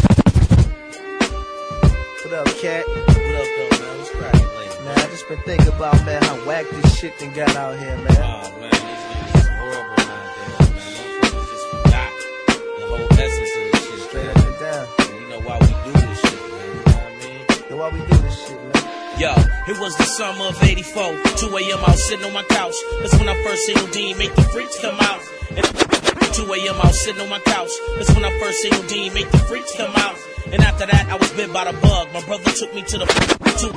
What up, cat? What up, though, man? What's cracking, man? I just been thinking about, man, how whack this shit and got out here, man. Oh, man, these niggas is horrible nowadays, man. Motherfuckers just forgot the whole essence of this shit. Straight up and down. You know why we do this shit, man. You know what I mean? Then why we do this shit, man? Yo, it was the summer of eighty-four. two a.m. I was sitting on my couch. That's when I first seen Dean make the freaks come out. And two a.m. I was sitting on my couch. That's when I first seen Dean make the freaks come out. And after that, I was bit by the bug. My brother took me to the two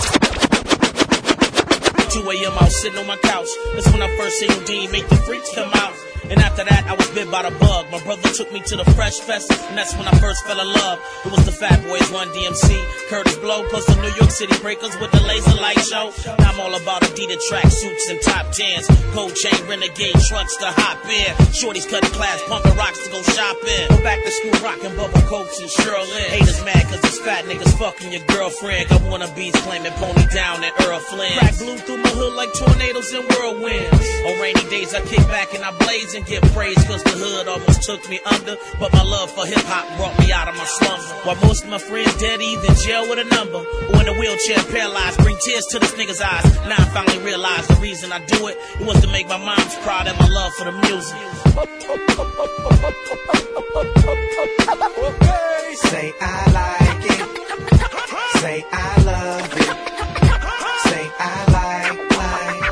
a.m. I was sitting on my couch. That's when I first seen Dean make the freaks come out. And after that, I was bit by the bug. My brother took me to the Fresh Fest, and that's when I first fell in love. It was the Fat Boys, Run D M C, Curtis Blow, plus the New York City Breakers with the Laser Light Show. Now I'm all about Adidas track suits and top tens, gold chain renegade trucks to hop in, shorties cutting class, pumping rocks to go shopping. Go back to school rocking bubble coats and Sherlin. Haters mad cause these fat niggas fucking your girlfriend. Got wannabes claiming pony down and Earl Flynn. Crack blew through my hood like tornadoes and whirlwinds. On rainy days I kick back and I blaze and get praise cause the hood almost took me under. But my love for hip hop brought me out of my slumber. While most of my friends dead, either in jail with a number or in a wheelchair paralyzed, bring tears to this nigga's eyes. Now I finally realized the reason I do it, it was to make my mom's proud and my love for the music. Say I like it. Say I love it. Say I like, like.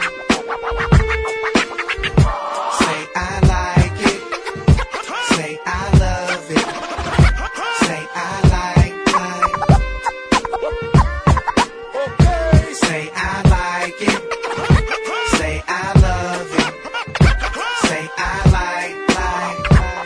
Say I like it. Say I love it. Say I like, like. Say I like it. Say I love it. Say I like, like.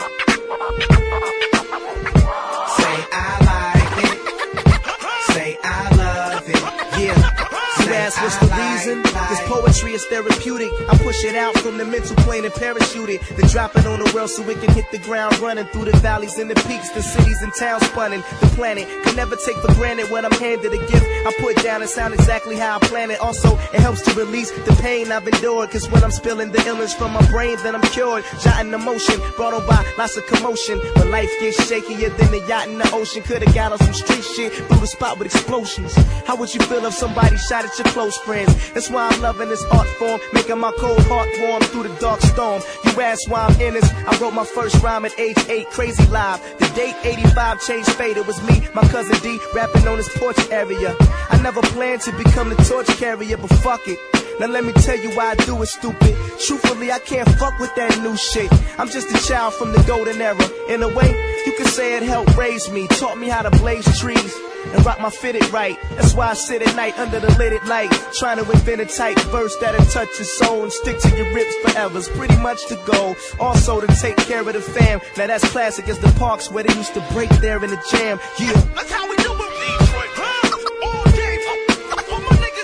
Say I like it. Say I love it. Yeah. You ask what's the reason? This poetry is therapeutic. I push it out from the mental plane and parachute it. Then drop it on the world so it can hit the ground running through the valleys and the peaks, the cities and towns spunning. The planet can never take for granted when I'm handed a gift. I put down and sound exactly how I plan it. Also, it helps to release the pain I've endured. Cause when I'm spilling the illness from my brain, then I'm cured. Jotting emotion, brought on by lots of commotion. When life gets shakier than the yacht in the ocean. Could've got on some street shit, blew the spot with explosions. How would you feel if somebody shot at your close friends? That's why I'm loving this art form, making my cold heart warm through the dark storm. You ask why I'm in this, I wrote my first rhyme at age eight, crazy live. The date eighty-five changed fate, it was me, my cousin D, rapping on his porch area. I never planned to become the torch carrier, but fuck it. Now let me tell you why I do it, stupid. Truthfully, I can't fuck with that new shit. I'm just a child from the golden era. In a way, you could say it helped raise me, taught me how to blaze trees and rock my fitted right. That's why I sit at night under the lidded light, trying to invent a tight verse that'll touch your soul and stick to your ribs forever. It's pretty much the goal. Also to take care of the fam. Now that's classic as the parks where they used to break there in the jam. Yeah, that's how we do it. Detroit, huh? All day. All my niggas.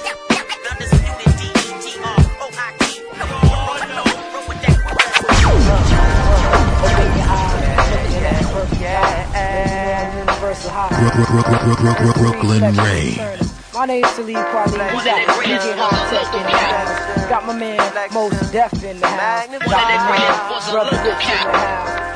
Brooklyn Rain. My name's Salih Kweli. We got D J Hot Tech in the house. Got my man Mos Def in the house. Got my man Brother Rich in the house.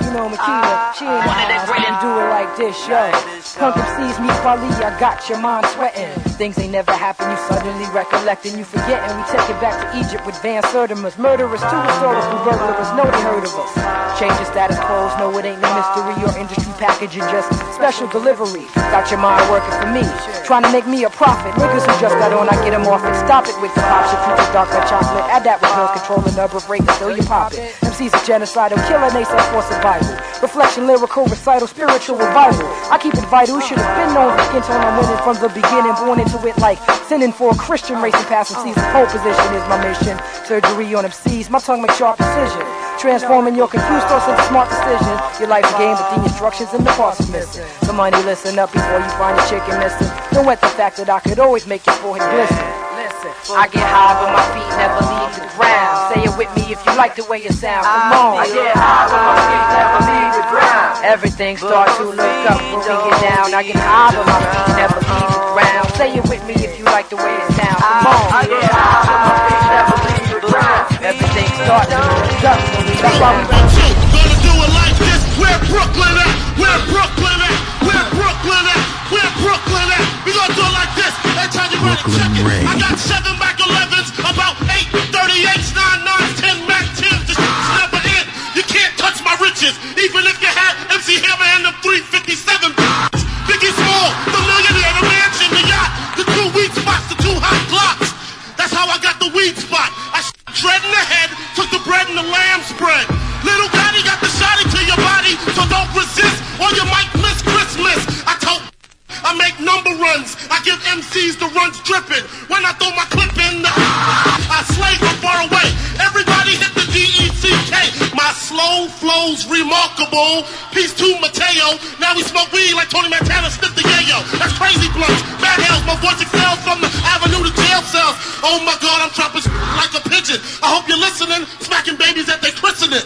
you know Makina, she ain't gonna do it like this, yo. Punk M Cs meet Quali, I got your mind sweating. Things ain't never happened, you suddenly recollecting, you forgetting. We take it back to Egypt with Van Sertimus. Murderers, two historical burglars, know they heard of us. Change the status quo, no it ain't no mystery or industry packaging, just special delivery. Got your mind working for me, trying to make me a profit. Niggas who just got on, I get them off and stop it with the pop shit, future dark like chocolate. Add that with pills, controlling the break until you pop it. M C's a genocidal killer, they say for survival. Reflection, lyrical, recital, spiritual revival. I keep it vital, should have been known for skin tone. I'm winning from the beginning, born into it like sinning for a Christian, racing past M C's. The pole position is my mission. Surgery on M C's, my tongue makes sharp precision. Transforming your confused thoughts into smart decisions. Your life's a game, but the instructions and the parts is missing. The money, listen up before you find your chicken missing. Don't let the fact that I could always make your forehead glisten. Listen, I get high, but my feet never leave the ground. Say it with me if you like the way it sounds. Come on. I get high, but my feet never leave the ground. Everything starts to look up when we get down. I get high, but my feet never leave the ground. Say it with me if you like the way it sounds. Come on. I get high, but my feet never leave the ground. Everything starts to look up when we that's why we gonna do it like this. Where Brooklyn at? Where Brooklyn at? Where Brooklyn at? Where Brooklyn at? We gonna do it like this. Every time you better check it. I got seven Mac elevens, about eight thirty-eights, nine nines, ten Mac tens. This shit's never in. You can't touch my riches, even if you had M C Hammer and them three fifty-seven. Biggie Small, the millionaire, the mansion, the yacht, the two weed spots, the two hot blocks. That's how I got the weed spot. I dread in the head, took the bread and the lamb spread. Little Gotti got the shotty to your body, so don't resist or you might miss Christmas. I told I make number runs, I give M Cs the runs dripping. When I throw my clip in, the I slay from far away. Everybody hit the D E C K. My slow flow's remarkable. Peace to Mateo. Now we smoke weed like Tony Montana sniffed the yayo. That's crazy blunts, bad hells. My voice excels from the avenue to jail cells. Oh my God, I'm dropping like a pigeon. I hope you're listening, smacking babies at they christening.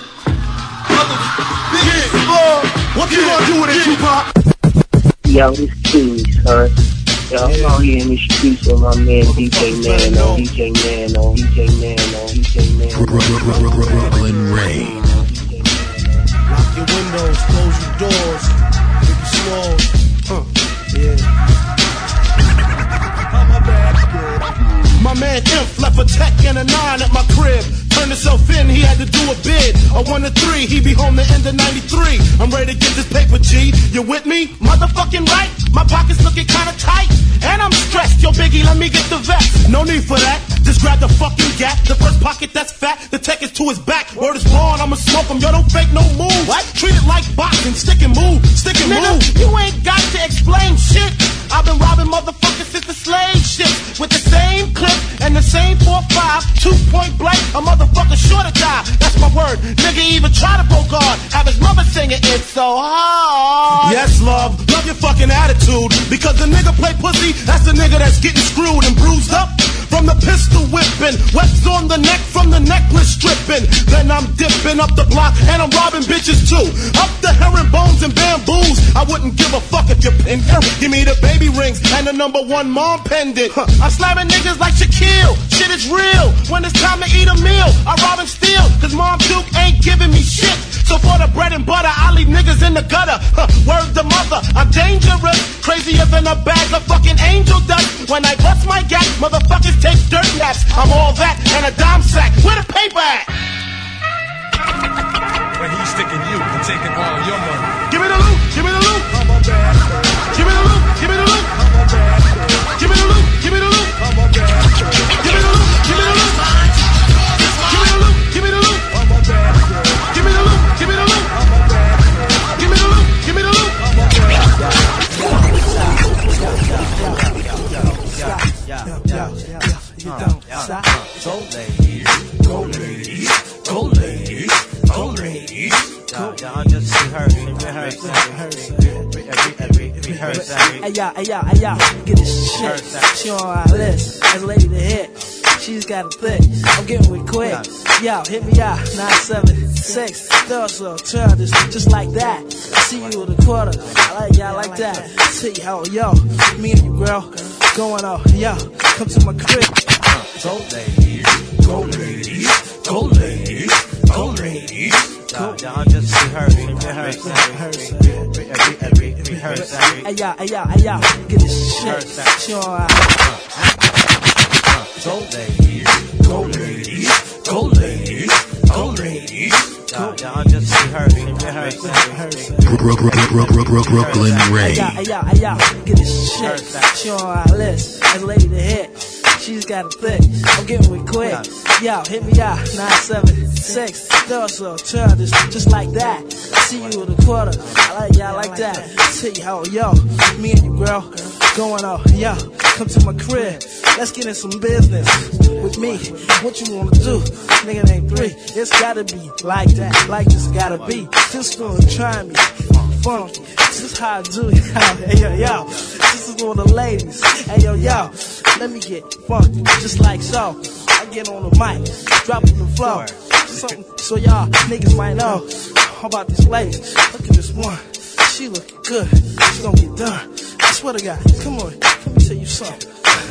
What you gonna do with it, Tupac? Yo, this King, son. Yo, I'm out here in the streets with my man D J Nano, D J Nano, D J Nano, D J Nano. Brooklyn Rain. Lock your windows, close your doors. Make it small. Huh. Yeah. My man Imp left a tech and a nine at my crib. Turned himself in, he had to do a bid. A one to three, he be home the end of ninety-three. I'm ready to get this paper, G. You with me? Motherfucking right. My pockets looking kinda tight. And I'm stressed. Yo, Biggie, let me get the vest. No need for that. Just grab the fucking gap. The first pocket that's fat. The tech is to his back. Word is born, I'ma smoke him. Yo, don't fake no move. What? Treat it like boxing. Stick and move. Stick and Nigga, move. You ain't got to explain shit. I've been robbing motherfuckers since the slave shit. With the same clip and the same four five. Two point blank. A motherfucker sure to die. That's my word. Nigga even try to go guard. Have his mother singing It's So Hard. Yes, love. Love your fucking attitude. Because the nigga play pussy. That's the nigga that's getting screwed and bruised up. From the pistol whipping, webs on the neck from the necklace stripping. Then I'm dipping up the block and I'm robbing bitches too. Up the herringbones and bamboos. I wouldn't give a fuck if you pin her. Give me the baby rings and the number one mom pendant. Huh. I'm slamming niggas like Shaquille. Shit is real. When it's time to eat a meal, I rob and steal. Cause Mom Duke ain't giving me shit. So for the bread and butter, I leave niggas in the gutter. Huh. Word the mother, I'm dangerous. Crazier than a bag of fucking angel dust. When I bust my gat, motherfuckers take dirt naps. I'm all that and a dime sack. Where the paper at? When he's sticking you and taking all your money. Give me the loot, give me the loot. Give me the loot, give me the loot. Give me the loot, give me the loot. Give me the loot, give me the loot. Give me the loot, give me the loot. Give me the loot, give me the loot. Give me the loot, give me the loot. Go ladies, go ladies, go ladies, go ladies. Y'all just rehearse, rehearse, rehearse, rehearse. Hey y'all, hey y'all, hey y'all, get this shit. She on our list as a lady to hit. She's got a thick, I'm getting with quick. Yo, hit me out, nine seven six. Throw so turn this just like that. See you with a quarter. I like y'all like that. See how yo, me and you girl, going on. Yo, come to my crib. Go ladies, go ladies, go ladies, go ladies. Cool. I'm just rehearsing, rehearsing, rehearsing. Hey y'all, hey y'all, hey y'all, get this shit. Sure. Go ladies, go ladies, go ladies, go ladies. I'm just rehearsing, rehearsing, rehearsing. Brooklyn Ray. Hey y'all, hey y'all, hey y'all, get this shit. Sure, list. That's lady to hit. She's got a thick. I'm getting with quick. Yo, hit me out. nine seven six. Still so childish, just like that. See you with a quarter. I like y'all like that. See how, yo, me and you, girl, going on. Yo, come to my crib. Let's get in some business with me. What you wanna do? Nigga ain't three. It's gotta be like that. Like this gotta be. Just gonna try me. Funky. This is how I do it. Hey yo, yo. This is for the ladies. Hey yo, yo. Let me get funky, just like so. I get on the mic, drop on the floor. Something so y'all niggas might know about this lady. Look at this one. She looking good. She gonna get done. I swear to God. Come on. Let me tell you something.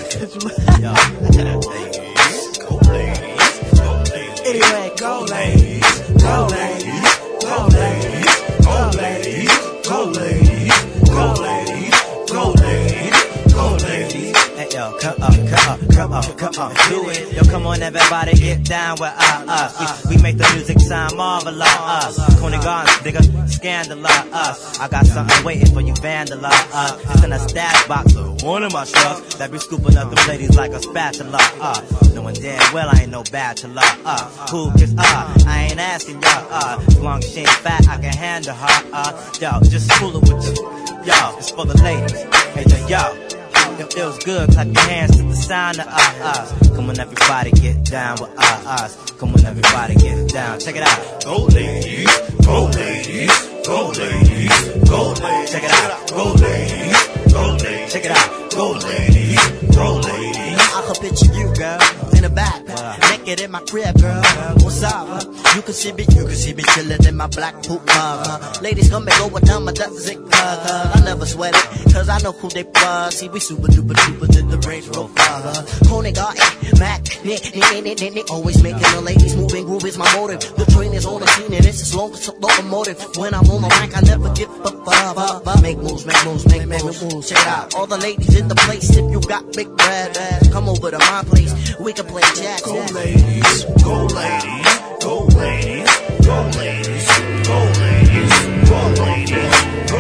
Anyway, go ladies, go ladies, go ladies, go ladies, go ladies, go ladies, go ladies, go ladies. Hey yo, come up, come up, come up, come up, do it. Yo, come on, everybody, get down with uh, us. We, we make the music sound marvelous. Us, Coney Gardens, nigga, scandalous. Us, I got something waiting for you, vandalize. Us, it's in a stash box of one of my trucks that be scooping up them ladies like a spatula. Uh, knowing damn well I ain't no bachelor. Uh, who kiss uh, I ain't asking y'all. Uh, as long as she ain't fat, I can handle her. Uh, yo, just cool it with you. Yo, it's for the ladies. Hey yo, yo. It feels good, clap your hands to the sound of uh, us. Come on, everybody, get down with uh, us. Come on, everybody, get down. Check it out. Go ladies, go ladies, go ladies, go ladies. Check it out. Go ladies, go ladies. Check it out. Go ladies, go ladies. I can picture you, girl, in the back, naked in my crib, girl. What's up? Huh? You can see me, you can see me chillin' in my black poop mug. Huh? Ladies come and go with them, a dozen cuz. I never sweat it, cause I know who they was. See, we super duper duper to the Range Rover. Huh? Coney Garden, Mac, Nick, Nick, Nick, Nick, Nick. Always making the ladies moving, groove is my motive. The train is on the scene and it's as long as a locomotive. When I'm on the mic, I never give a fuck. Make moves, make moves, make, make moves. Check it out. All the ladies in the place, if you got big bread, come over to my place, we can play jazz. Go ladies, go ladies, go ladies, go ladies, go ladies, go ladies, go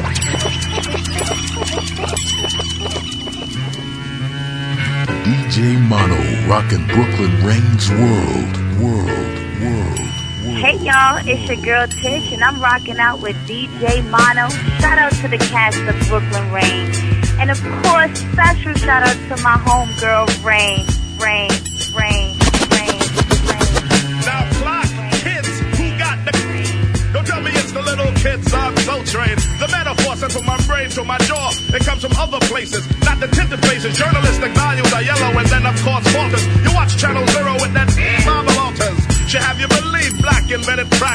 D J Mono rockin' Brooklyn Rain's world, world, world. Hey y'all, it's your girl Tish and I'm rocking out with D J Mono. Shout out to the cast of Brooklyn Rain. And of course, special shout out to my homegirl Rain, Rain, Rain, Rain, Rain. Now flock, kids who got the... Don't tell me it's the little kids I'm so trained. The metaphor sent from my brain to my jaw. It comes from other places, not the tinted faces. Journalistic values are yellow and then of course falters. You watch Channel Zero with that Marvel Alters. Should have you believe black invented crack.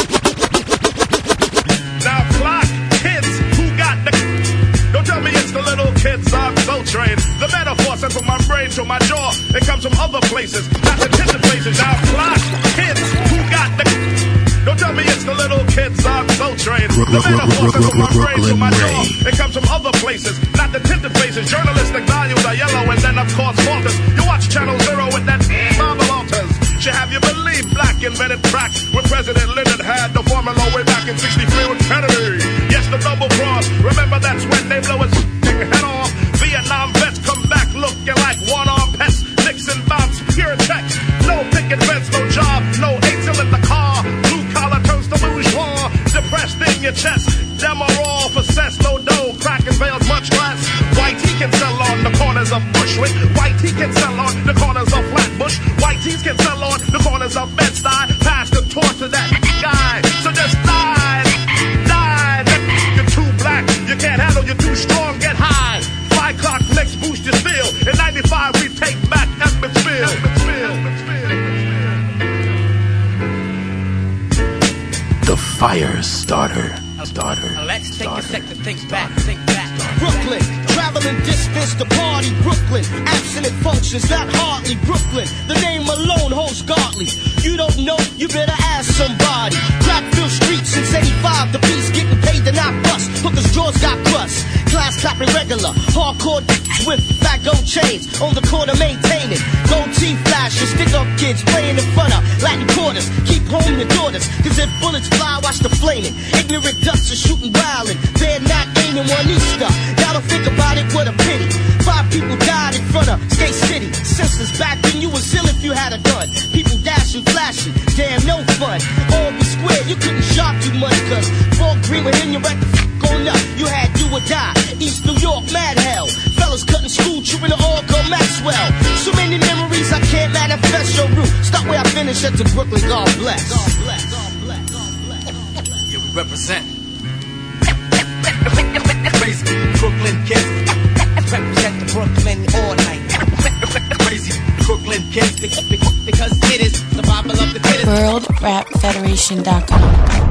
Now flock, kids who got the... Don't tell me it's the little kids I'm so trained. The metaphor sent from my brain to my jaw. It comes from other places, not the tinted faces. Now flock, kids who got the... Don't tell me it's the little kids I'm so trained. The metaphor sent from my brain to my jaw. It comes from other places, not the tinted faces. Journalistic values are yellow and then of course falters. You watch Channel Zero with that Marvel Alters. Should have you believe black invented crack when President Lyndon had the formula way back in sixty-three with Kennedy. Yes, the double cross. Remember that's when they blow his head off. Vietnam vets come back looking like one-armed pets. Nixon bombs, pure checks. No picket fence, no job, no eight-till in the car. Blue collar turns to bourgeois. Depressed in your chest. Them are all for cess, no dough. Crack and veils much less. White he can sell on the corners of Bushwick. White he can sell on the corners of Flatbush. White tees can sell on the corners of Bed-Stuy. Pass the torch to that guy. So just die, die. You're too black, you can't handle, you're too strong, get high. Fly clock, next boost your steel. In ninety-five we take back Emmetsville. The fire starter. Starter. Let's take a sec to think back, think back. Brooklyn, traveling Brooklyn distance to party, Brooklyn. Abstinent functions, not hardly Brooklyn. The name alone holds godly. You don't know, you better ask somebody. Crackville streets since eighty-five, the piece getting paid to not bust. Hookers' jaws got crust. Class clapping regular, hardcore with fat gold chains on the corner maintaining. Gold teeth flashing, stick up kids playing in front of Latin quarters. Keep home your daughters, cause if bullets fly, watch the flaming. Ignorant ducks are shooting wildin', they're not aiming one Easter. Y'all don't think about it, what a pity. Five people died in front of Skate City. Sisters, back then you was ill if you had a gun. People dashing, flashing, damn no fun. All be square, you couldn't shop too much, cause Fort Greene were in your right the f*** on up. You had do or die, East New York, mad hell. Fellas cutting school, tripping to all go Maxwell. So many memories I can't manifest your route. Start where I finish at the Brooklyn, God bless. God bless, God bless, God bless. Yeah, we represent. Crazy Brooklyn kids. Represent the Brooklyn all night. Crazy Brooklyn kids. Because it is the Bible of the fittest. World Rap Federation dot com.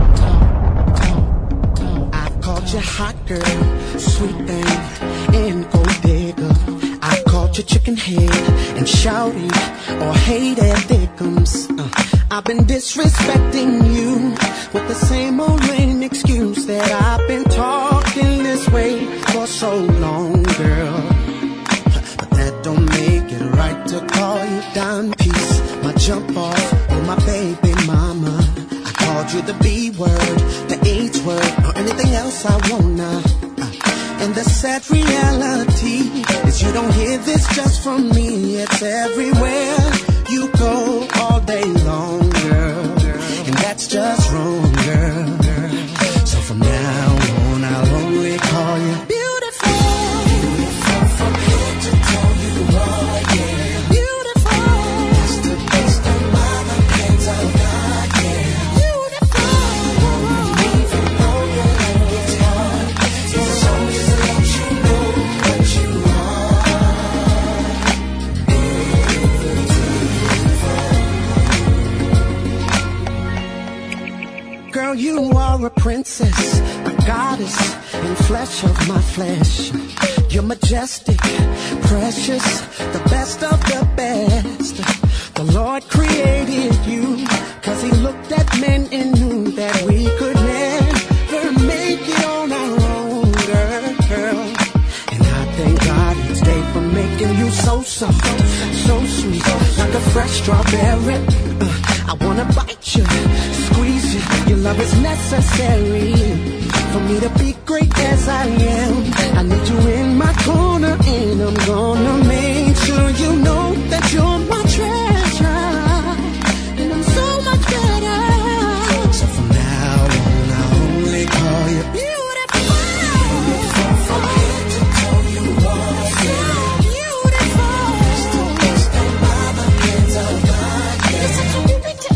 Called you hot girl, sweet thing, and gold digger. I called you chicken head and shouty or hated thickums. Uh, I've been disrespecting you with the same old lame excuse that I've been talking this way for so long, girl. But that don't make it right to call you dime piece, my jump off, or my baby mama. Called you the B word, the H word, or anything else I wanna. Uh, and the sad reality is you don't hear this just from me. It's everywhere you go all day long, girl. And that's just wrong, girl. So from now on, I'll only call you beautiful. Beautiful from head to toe, you are, yeah. Beautiful. That's the best of my opinions of God, yeah. Girl, you are a princess, a goddess in flesh of my flesh. You're majestic, precious, the best of the best. The Lord created you, cause he looked at men and knew that we could never make it on our own, girl. And I thank God each day for making you so soft, so sweet, like a fresh strawberry. Uh, I wanna bite you, squeeze you. Your love is necessary for me to be great as I am. I need you in my corner, and I'm gonna make sure you know that you're my treasure, and I'm so much better. So from now on, I'll only call you beautiful. Beautiful from head to toe, you are, yeah. Beautiful. It's the best of my opinions of God, yeah. It's such a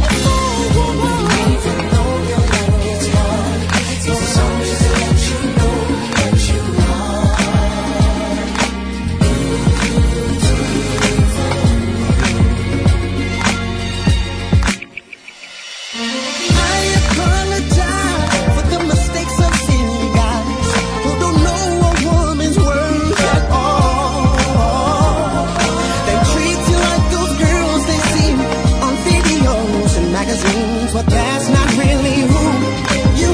but that's not really who you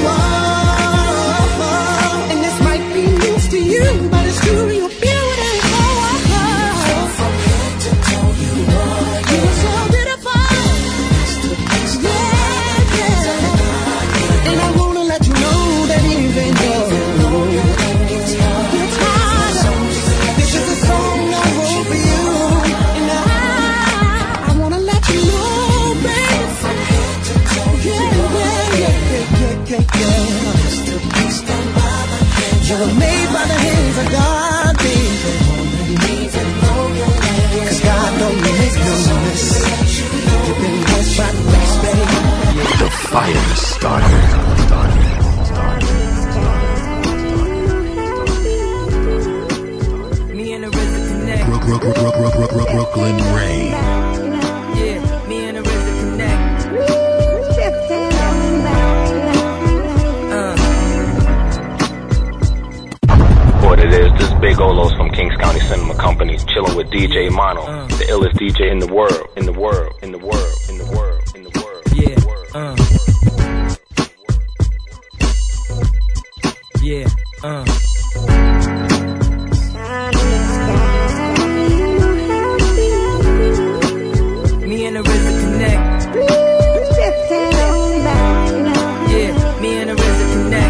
are. And this might be news to you, but it's true, you're beautiful. So from head to toe, you are, you're so beautiful. Yeah, yeah. And I wanna let you know that even though it's hard, this is a song I wrote for you. And I, I wanna let you know, baby. You're made by the hands of God, baby. Cause God don't make no mess. You've been blessed by the best, baby. The fire starter. Me and the R Z A connect. Brook, Brook, Brook, Brook, Brook, Brook, Brooklyn Rain. Yeah, me and the R Z A connect. What it is, this Big Olos from Kings County Cinema Company, chilling with D J Mono, uh. the illest D J in the world, in the world, in the world, in the world, in the world. Yeah, uh. Yeah, uh. Me and the R Z A connect. Yeah, me and the R Z A connect.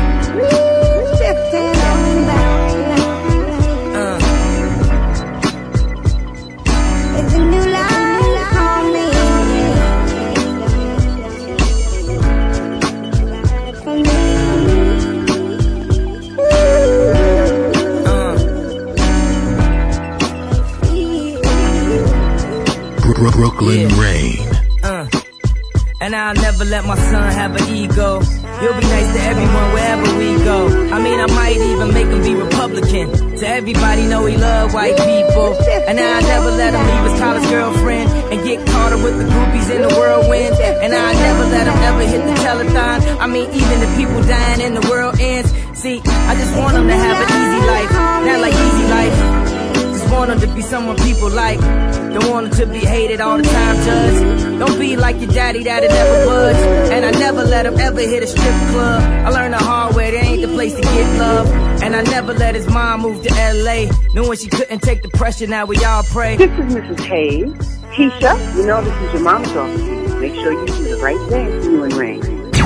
Brooklyn yeah. Rain. Uh, and I'll never let my son have an ego. You'll be nice to everyone wherever we go. I mean, I might even make him be Republican. To everybody know he love white people. And I'll never let him leave his college girlfriend and get caught up with the groupies in the whirlwind. And I'll never let him ever hit the telethon. I mean, even if people dying and the world ends. See, I just want him to have an easy life, not like easy life. Just want him to be someone people like. Don't want him to be hated all the time, judge. Don't be like your daddy that'll never budge. And I never let him ever hit a strip club. I learned the hard way, there ain't the place to get love. And I never let his mom move to L A, knowing she couldn't take the pressure, now we all pray. This is Missus Hayes. Keisha, you know this is your mama's talking to you. Make sure you do the right thing for you and Rain.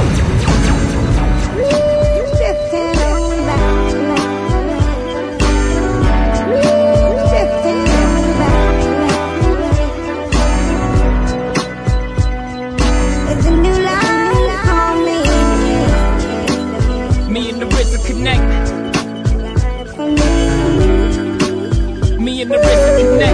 Connect. Me and the R Z A connect.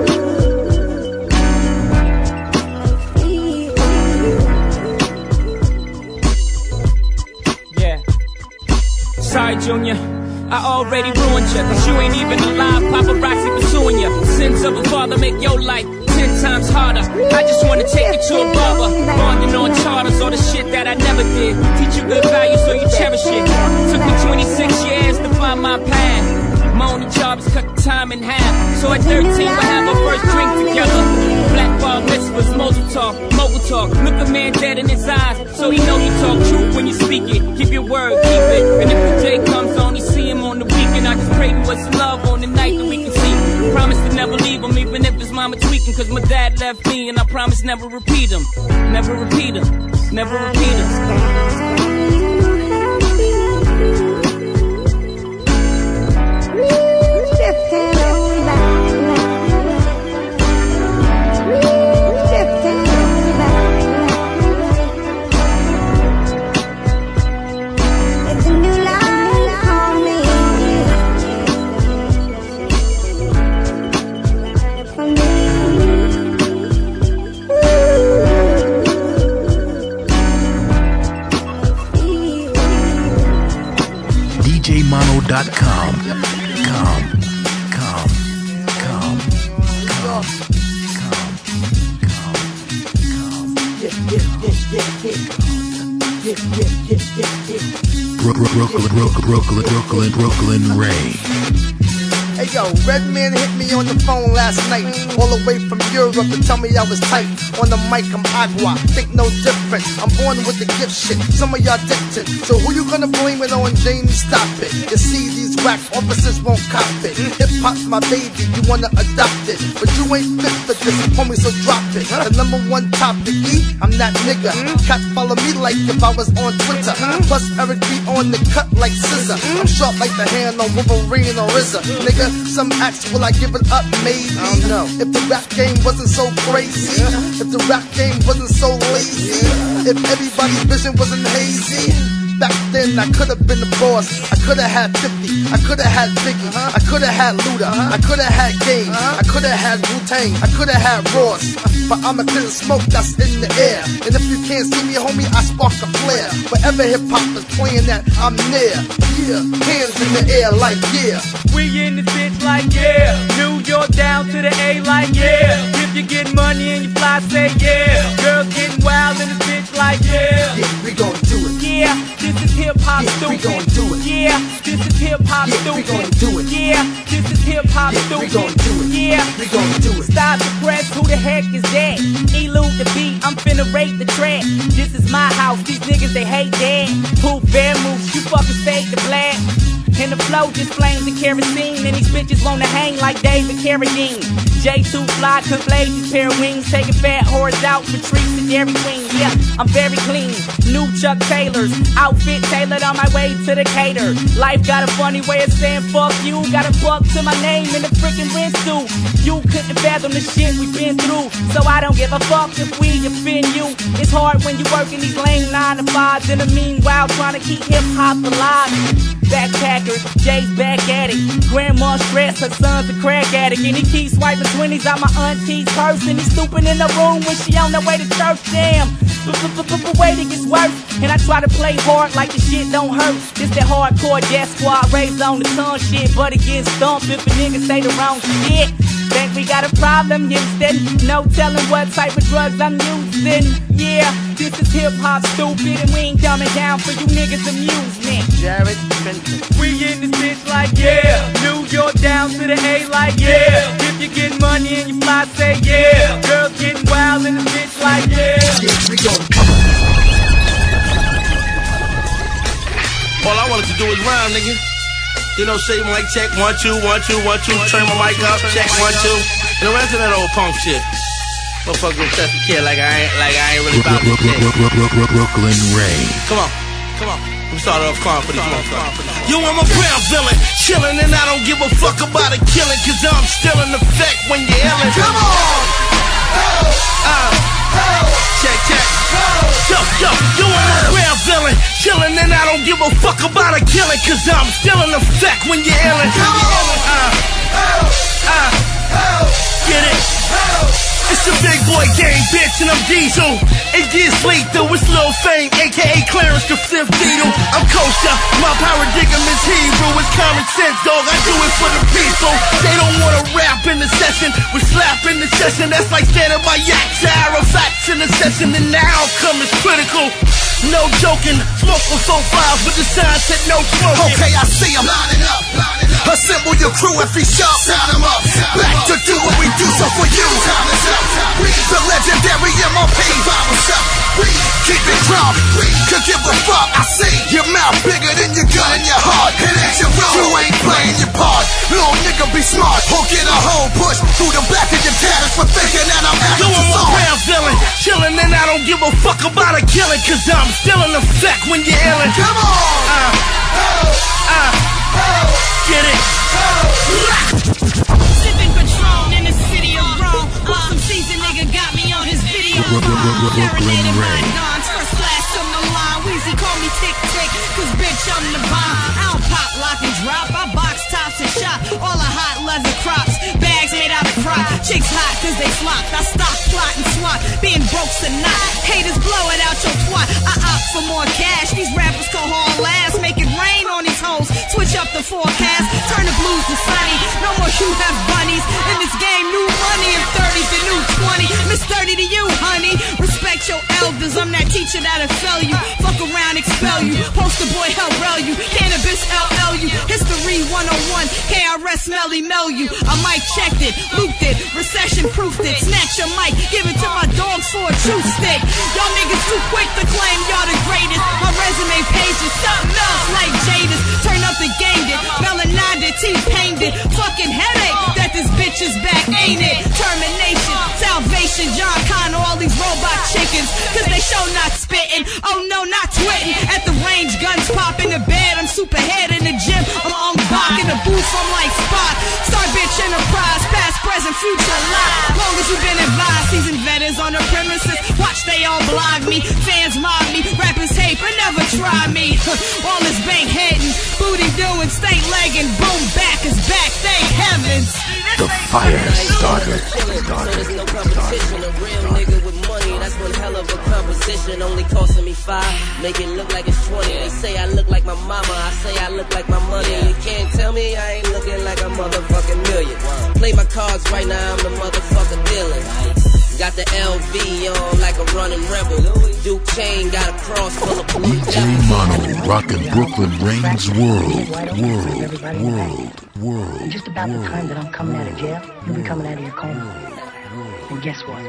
Yeah. Sorry, Junior. I already ruined you, cause you ain't even alive. Paparazzi pursuing you. Sins of a father make your life ten times harder. I just wanna take you to a barber. Bonding on charters, all the shit that I never did. Teach you good value so you cherish it. Took me twenty-six years to find my path. My only job is cut the time in half. So at thirteen we'll have our first drink together. Black bar mitzvahs, mogul talk, mogul talk. Look a man dead in his eyes, so he know you talk truth when you speak it. Keep your word, keep it. And if the day comes, I only see him on the weekend. I just pray to us love on the night that we can see. Promise to never leave him, even if his mama tweaking. Cause my dad left me, and I promise never repeat him. Never repeat him, never repeat him. D J Mono dot com. Com. Com. Com. Com. Brooklyn, Brooklyn, Brooklyn, Brooklyn, Brooklyn Rain. Hey yo, Redman hit me on the phone last night, all the way from Europe to tell me I was tight. On the mic, I'm agua, think no different. I'm born with the gift shit, some of y'all addicted. So who you gonna blame it on, Jamie? Stop it. You see, these whack officers won't cop it. Hip hop's my baby, you wanna adopt it, but you ain't fit for this, homie, so drop it. The number one topic, E, I'm that nigga. Cats follow me like if I was on Twitter. Plus Eric B on the cut like scissor. I'm sharp like the hand on Wolverine or R Z A. Nigga, some acts, will I give it up? Maybe. I don't know. If the rap game wasn't so crazy, if the rap game wasn't so lazy, if everybody's vision wasn't hazy. Back then I could've been the boss. I could've had fifty, I could've had Biggie, I could've had Luda, I could've had Game, I could've had Wu-Tang, I could've had Ross. But I'm a clear smoke that's in the air. And if you can't see me, homie, I spark a flare. Wherever hip-hop is playing at, I'm near. Yeah, hands in the air like yeah. We in this bitch like yeah. New York down to the A like yeah. If you get money and you fly, say yeah. Girls getting wild in this bitch like yeah. Yeah, we gon' do it. Yeah, this is hip hop yeah, stupid. We gon' do it. Yeah, this is hip hop yeah, stupid. We gon' do it. Yeah, this hip hop yeah, stupid. We gon' do it. Yeah, we gon' do it. Stop the press, who the heck is that? Elude the beat, I'm finna rape the track. This is my house, these niggas they hate that. Poop, bear moves, you fucking fake the black. And the flow just flames and kerosene. And these bitches wanna hang like David Carradine. J two fly, could blaze his pair of wings. Taking fat whores out for treats and Dairy Queen. Yeah, I'm very clean. New Chuck Taylors, outfit tailored on my way to the cater. Life got a funny way of saying fuck you. Got a fuck to my name in the freaking rent suit. You couldn't fathom the shit we've been through. So I don't give a fuck if we offend you. It's hard when you working these lame nine to fives. In the meanwhile, trying to keep hip hop alive. Backpackers, Jay's back at it. Grandma stressed, her son's a crack addict. And he keeps swiping twenties out my auntie's purse. And he's stooping in the room when she on the way to church. Damn, but wait, it gets worse. And I try to play hard like the shit don't hurt. This that hardcore death squad raised on the tongue shit. But it gets stumped if a nigga say the wrong shit. Think we got a problem, Houston? No telling what type of drugs I'm using. Yeah, this is hip hop stupid, and we ain't coming down for you niggas' amusement. Jared Benson. We in this bitch like yeah. New York down to the A like yeah. If you get money and you fly, say yeah. Girls getting wild in this bitch like yeah. Yeah, we gon' All I wanted to do was rhyme, nigga. You know, say mic check, one, two, one, two, one, two, turn my mic up, check, one, two. And the rest of that old punk shit. Motherfucker gonna test the kid like I ain't, like I ain't really about this shit. Brooklyn Rain. Come on, come on. We started off calm for these motherfuckers. Yo, I'm a brown villain, chillin', and I don't give a fuck about a killing, cause I'm still in effect when you're illin'. Come on! Uh, check, check. Yo, yo, yo, I'm a brown villain, chillin', and I don't give a fuck about a killing, cause I'm still in effect when you're illin'. Come on! Uh, uh, get it? It's a big boy game, bitch, and I'm Diesel. It gets lethal, it's Lil Fame, aka Clarence the Fifth Beatle. I'm kosher, my paradigm's Hebrew. It's common sense, dog, I do it for the people. They don't wanna rap in the session, we slap in the session. That's like standing by yaks, Arafats in the session, and the outcome is critical. No joking, smoke for four fives, but the sign said no smoking. Okay, I see him. Lining up, lining up. Assemble your crew if he's sharp. Sign him up. Sign Back up. To do what we do, so for you. Time is up. We the legendary M O P. Vibes up. We keep it drunk. We could give a fuck. I see your mouth bigger than your gun and your heart. It ain't your role. You ain't playing your part. Little nigga, be smart. Or get a hole push through the back of your tatters for thinking that I'm acting. Yo, I'm a brown villain, chillin', and I don't give a fuck about a killing, cause I'm still in effect when you're illin'. Come on! Uh, uh, get it? Sipping Patron in the city of Rome. Some seasoned nigga got me on his video. Brooklyn Rain. First class on the line. Weezy call me Tick Tick, cause bitch I'm the bomb. I don't pop, lock, and drop. I box tops and shop. All the hot leather crops. Bags made out of crop. Chicks hot cause they flocked. I stop, plot, and swat. Being broke's a knot. Haters blow it out your twat. I opt for more cash. These rappers can haul ass. Make it rain on these hoes. Switch up the forecast. Turn the blues to sunny. No more you have bunnies. In this game, new money. And thirty's the new twenty. Miss thirty to you, honey. Respect your elders. I'm that teacher that'll fail you. Fuck around, expel you. Poster boy, help rail you. Cannabis, L L you. History one oh one. K R S, Melly, Mel you. I mic checked it, looped it, recession proofed it. Snatch your mic, give it to my dogs for a true stick. Y'all niggas too quick to claim y'all the greatest. My resume page is something else like Jada's. Turn up the game it. Melanin T-pained it. Fucking headache that this bitch is back, ain't it? Termination, salvation, John Connor, all these robot chickens. Cause they show not spitting. Oh no, not twitting. At the range, guns pop in the bed. I'm super head in the gym. I'm on Bach in the booth. I'm like Spot. Star bitch enterprise. Past, present, future, live. Long as you've been advised. Seasoned veterans on the premises. Watch they all blog me. Fans mob me. Rappers hate but never try me. All this bank heading. Booty doing. State legging. Boom, back is back. Thank heavens. The fire starter. There's no competition. A real nigga with money. That's one hell of of a composition, only costing me five. Make it look like it's twenty. They say I look like my mama, I say I look like my money. You can't tell me I ain't looking like a motherfucking million. Play my cards right now, I'm the motherfucker dealing. Got the L V on like a running rebel. Duke chain got a cross full of blue. D J Mono, rockin' Brooklyn Reigns world, world, world, world. Just about the time that I'm coming out of jail, you'll be coming out of your coma. And guess what?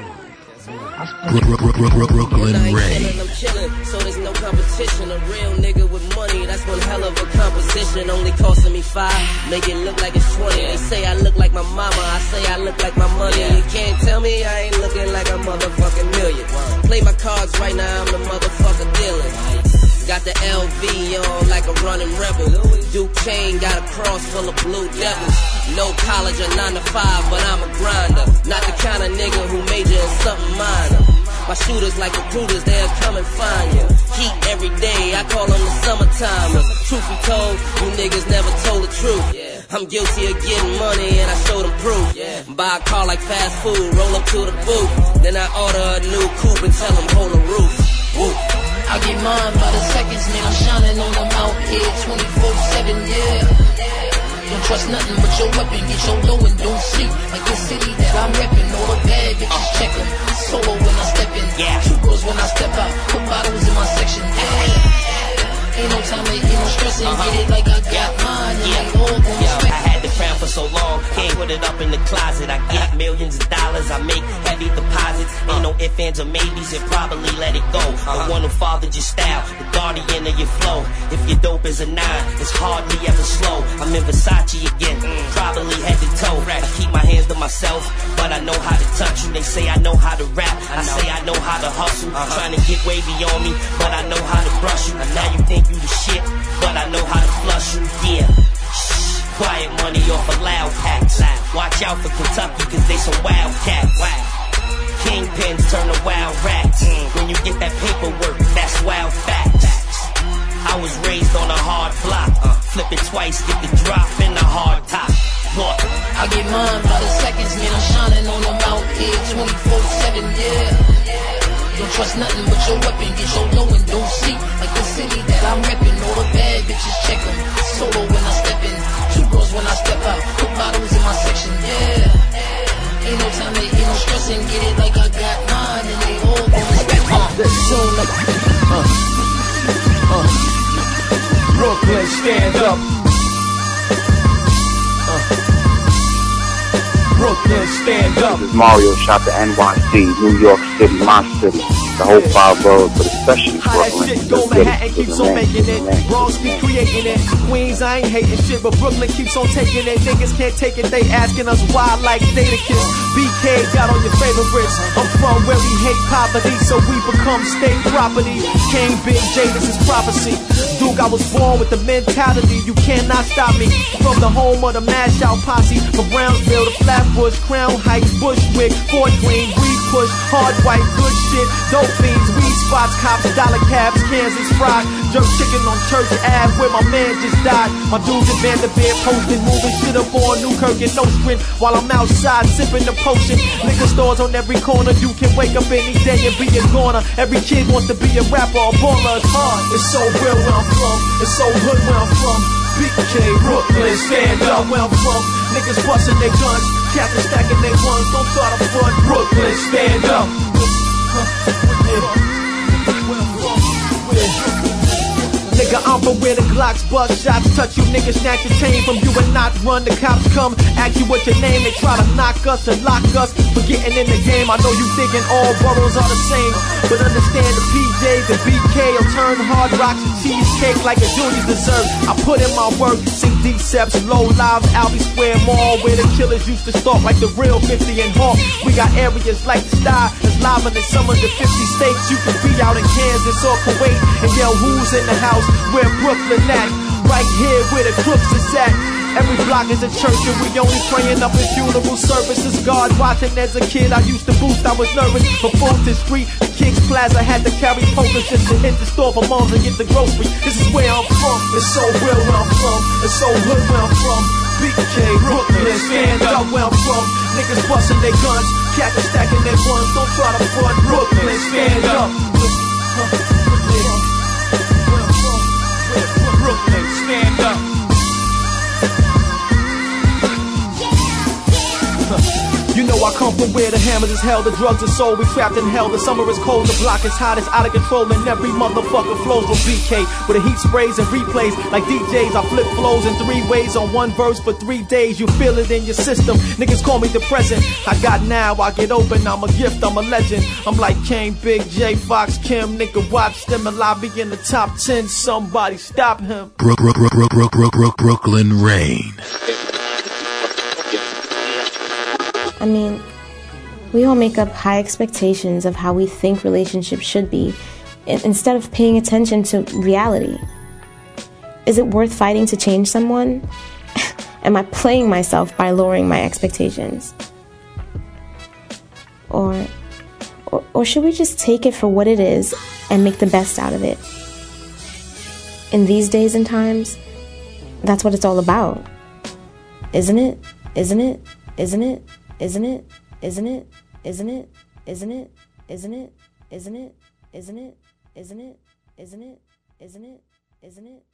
Brooklyn Reigns. I'm chillin', so there's no competition. A real nigga with money, that's one hell of a composition. Only costing me five, make it look like it's twenty. They say I look like my mama, I say I look like my money. You can't tell me I ain't looking like a motherfucking million. Play my cards right now, I'm the motherfucker dealing. Got the L V on like a running rebel. Duke chain got a cross full of blue devils. No college or nine to five, but I'm a grinder. Not the kind of nigga who major in something minor. My shooters like recruiters, they'll come and find you. Heat every day, I call them the summertimers. Truth be told, you niggas never told the truth. I'm guilty of getting money and I show them proof. Buy a car like fast food, roll up to the booth. Then I order a new coupe and tell them hold the roof. Woo. I get mine by the seconds, man, I'm shining on them out here twenty-four seven, yeah. Don't trust nothing but your weapon, get your low and don't sleep. Like the city that I'm reppin', all the bad bitches check 'em. Solo when I step in, yeah. Two girls when I step out, put bottles in my section, yeah. Ain't no time to get no stressing, uh-huh. Get it like I got mine, and yeah. They all gon' Yo, I had the crown for so long, can't put it up in the closet. I get millions of dollars, I make heavy deposits. Ain't no ifs, ands, or maybes, and probably let it go. The one who fathered your style, the guardian of your flow. If your dope is a nine, it's hardly ever slow. I'm in Versace again, probably head to toe. I keep my hands to myself, but I know how to touch you. They say I know how to rap, I say I know how to hustle. I'm trying to get wavy on me, but I know how to brush you. Now you think you the shit, but I know how to flush you, yeah. Shh, quiet money off of loud packs. Watch out for Kentucky, cause they some wild cats. Kingpins turn to wild rats. When you get that paperwork, that's wild facts. I was raised on a hard block. Flip it twice, get the drop in the hard top. What? I get mine by the seconds, man, I'm shining on them out here twenty-four seven, yeah. Don't trust nothing but your weapon, get your low and don't sleep. Like the city that I'm reppin', all the bad bitches check 'em. Solo when I step in, two girls when I step out, put bottles in my section, yeah. Ain't no time to get no stressing, get it like I got mine, and they all gon' step on. Uh, uh, Brooklyn, stand up. Uh, Brooklyn, stand up. This is Mario, shot to N Y C, New York City, my city. The whole five boroughs, but especially Brooklyn. Shit, go Manhattan keeps on making it. Bronx keep creating it. Queens, I ain't hating shit, but Brooklyn keeps on taking it. Niggas can't take it, they asking us why like Jadakiss. B K got on your favorites. I'm from where we hate poverty, so we become state property. King Big J, this is prophecy. Duke, I was born with the mentality, you cannot stop me. From the home of the mash out posse, from Brownsville to Flatbush, Crown Heights, Bushwick, Fort Greene, we push hard white, good shit. Dope fiends, weed spots, cops, dollar cabs, Kansas fried, jerk chicken on Church Ave where my man just died. My dudes in Vanderbilt posting, moving shit up on Newkirk and Nostrand while I'm outside sipping the potion. Liquor stores on every corner, you can wake up any day and be a goner. Every kid wants to be a rapper or baller. It's hard, it's so real where I'm from, it's so hood where I'm from. B K, Brooklyn, stand up where I'm from. Niggas busting their guns, captains stacking their ones. Don't try to front. Brooklyn, stand up. Nigga, I'm from where the Glocks bust shots, touch you niggas, snatch your chain from you and not run. The cops come, ask you what your name, they try to knock us and lock us for getting in the game. I know you thinking all boroughs are the same, but understand the P Js and B K will turn hard rocks and cheesecake like a Julius dessert. I put in my work, see Deceps, low lives, Albee Square Mall, where the killers used to stalk like the real fifty and Hawk. We got areas like the Star, as live in some of the fifty states. You can be out in Kansas or Kuwait and yell who's in the house. Where Brooklyn at, right here where the crooks is at. Every block is a church and we only praying up in funeral services. God watching as a kid, I used to boost, I was nervous. For Fulton Street, Kings Plaza, had to carry pokers just to hit the store for moms and get the grocery. This is where I'm from, it's so real where I'm from, it's so hood where I'm from. B B K, Brooklyn, stand up where I'm from. Niggas busting their guns, cats stacking their ones. Don't try to front. Brooklyn, stand up. Brooklyn, stand up. You know I come from where the hammers is held, the drugs are sold, we trapped in hell. The summer is cold, the block is hot, it's out of control, and every motherfucker flows from B K. With the heat sprays and replays, like D Js, I flip flows in three ways on one verse for three days. You feel it in your system, niggas call me depressant. I got now, I get open, I'm a gift, I'm a legend. I'm like Kane, Big J, Fox, Kim, nigga watch them and lobby in the top ten, somebody stop him. Brook, Brook, Brook, Brook, Brook, Brook, Brook, Brooklyn Rain. I mean, we all make up high expectations of how we think relationships should be, instead of paying attention to reality. Is it worth fighting to change someone? Am I playing myself by lowering my expectations? Or, or, or should we just take it for what it is and make the best out of it? In these days and times, that's what it's all about. Isn't it? Isn't it? Isn't it? Isn't it? Isn't it? Isn't it? Isn't it? Isn't it? Isn't it? Isn't it? Isn't it? Isn't it? Isn't it? Isn't it?